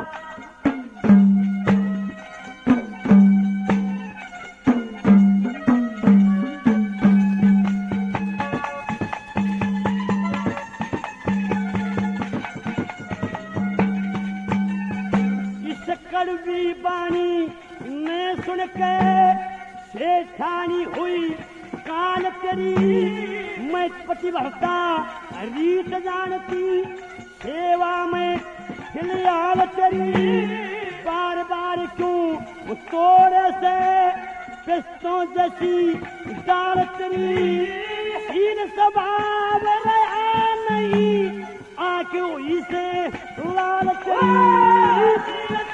A: कड़वी बानी ने सुन के सेठानी हुई कान तेरी मैं पतिव्रता रीत जानती सेवा में फिलहाल तेरी बार बार क्यों तोड़े से पिस्तों जैसी डाल तेरी हीन स्वभाव रहा नहीं आंखें हुई से लाल तेरी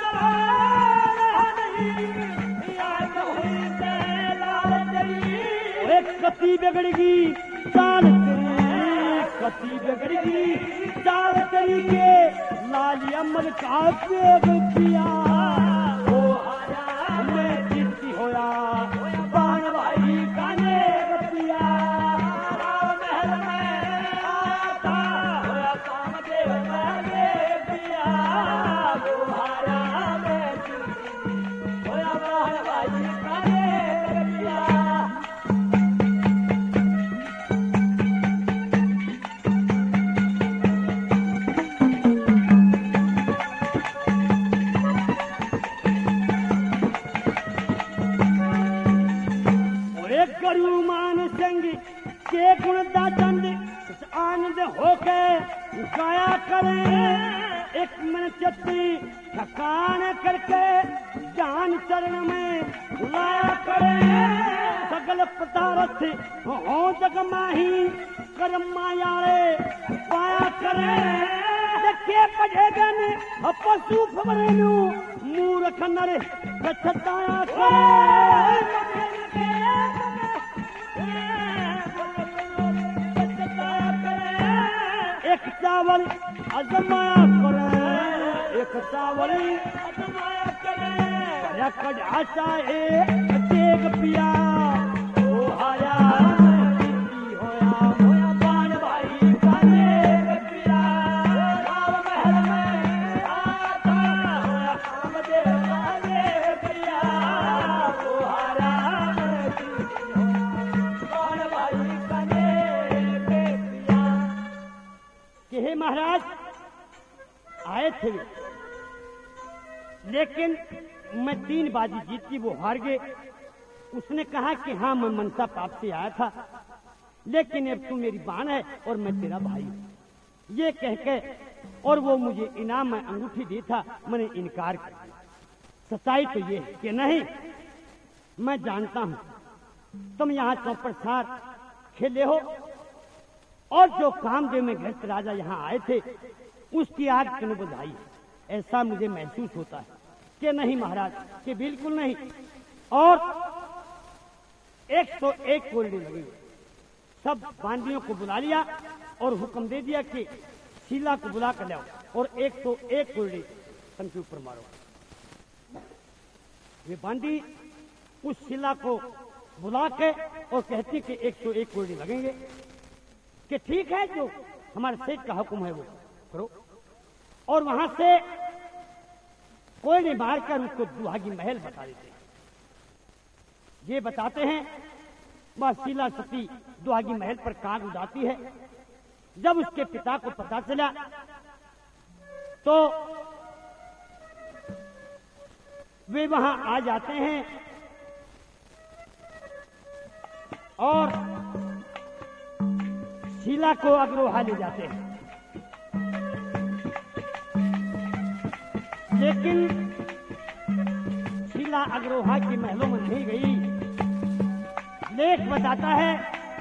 A: कती बिगड़गी चाल तेरी कती बिगड़गी चाल तेरी के लाली अमल का बेग पिया ओ आया मैं जीती होया बाण भाई का नेक पिया महल में आया था होया काम देव का नेक पिया ओ आया मैं जीती होया बाण भाई का नेक पिया मान संग के गुण दाचंद आनंद होके गाया करें एक मन चित्ती थकान करके जान चरण में लाया करें सगल पदार्थ हो जग माही कर्म मायारे पाया करें देखे पढ़ेगन पशु फवरेनु मूर्ख नर कछताया करें एक चावल अजमाया करे एक चावल अजमाया करे कड़ा चाहे देख पिया ओ हाया होया होया बाण भाई का देख पिया राव महल में आया था होया महाराज आए थे वे, लेकिन मैं तीन बाजी जीती, वो हार गए। उसने कहा कि हाँ मैं मनसा पाप से आया था, लेकिन अब तू मेरी बान है और मैं तेरा भाई हूं। ये कह के और वो मुझे इनाम में अंगूठी दी था, मैंने इनकार कर दिया। सच्चाई तो ये है कि नहीं, मैं जानता हूं तुम यहाँ चौपड़ सार खेले हो और जो कामदेव में घृत राजा यहाँ आए थे उसकी आग तुमने बुझाई है। ऐसा मुझे महसूस होता है कि नहीं महाराज, कि बिल्कुल नहीं। और एक सौ एक कोल्डी लगी, सब बांदियों को बुला लिया और हुक्म दे दिया कि शीला को बुला कर लाओ और एक सौ एक कोल्डी तन के ऊपर मारो। ये बांदी उस शीला को बुला के और कहती कि एक सौ एक कोल्डी लगेंगे, कि ठीक है जो हमारे सेठ का हुक्म है वो करो। और वहां से कोयले मारकर उसको दुहागी महल बता देते हैं। ये बताते हैं वह शीला सती दुहागी महल पर काग उड़ाती है। जब उसके पिता को पता चला तो वे वहां आ जाते हैं और शीला को अग्रोहा ले जाते हैं। लेकिन शीला अग्रोहा के महलों में नहीं गई। लेख बताता है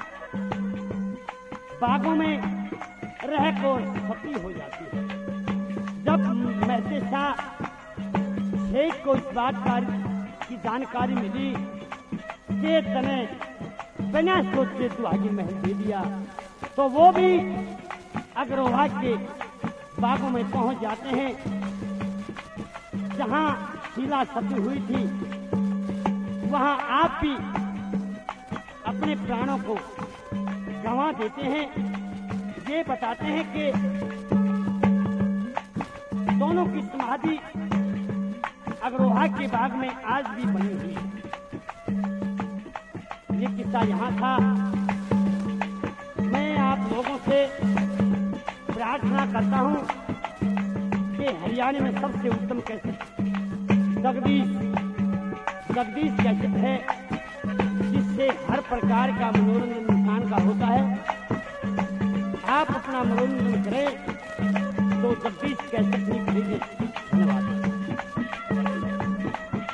A: बागों में रह को सती हो जाती है। जब महते शाह शेख को इस बात की जानकारी मिली कि तने बिना सोचे दुहागी महल दे दिया, तो वो भी अग्रोहा के बागों में पहुंच जाते हैं जहां शीला सती हुई थी। वहां आप भी अपने प्राणों को गंवा देते हैं। ये बताते हैं कि दोनों की समाधि अग्रोहा के बाग में आज भी बनी हुई है। ये किस्सा यहाँ था। मैं आप लोगों से प्रार्थना करता हूँ कि हरियाणा में सबसे उत्तम कैसेट जगदीश जगदीश कैसेट है, जिससे हर प्रकार का मनोरंजन इंसान का होता है। आप अपना मनोरंजन करें तो जगदीश कैसेट नहीं खरीदें।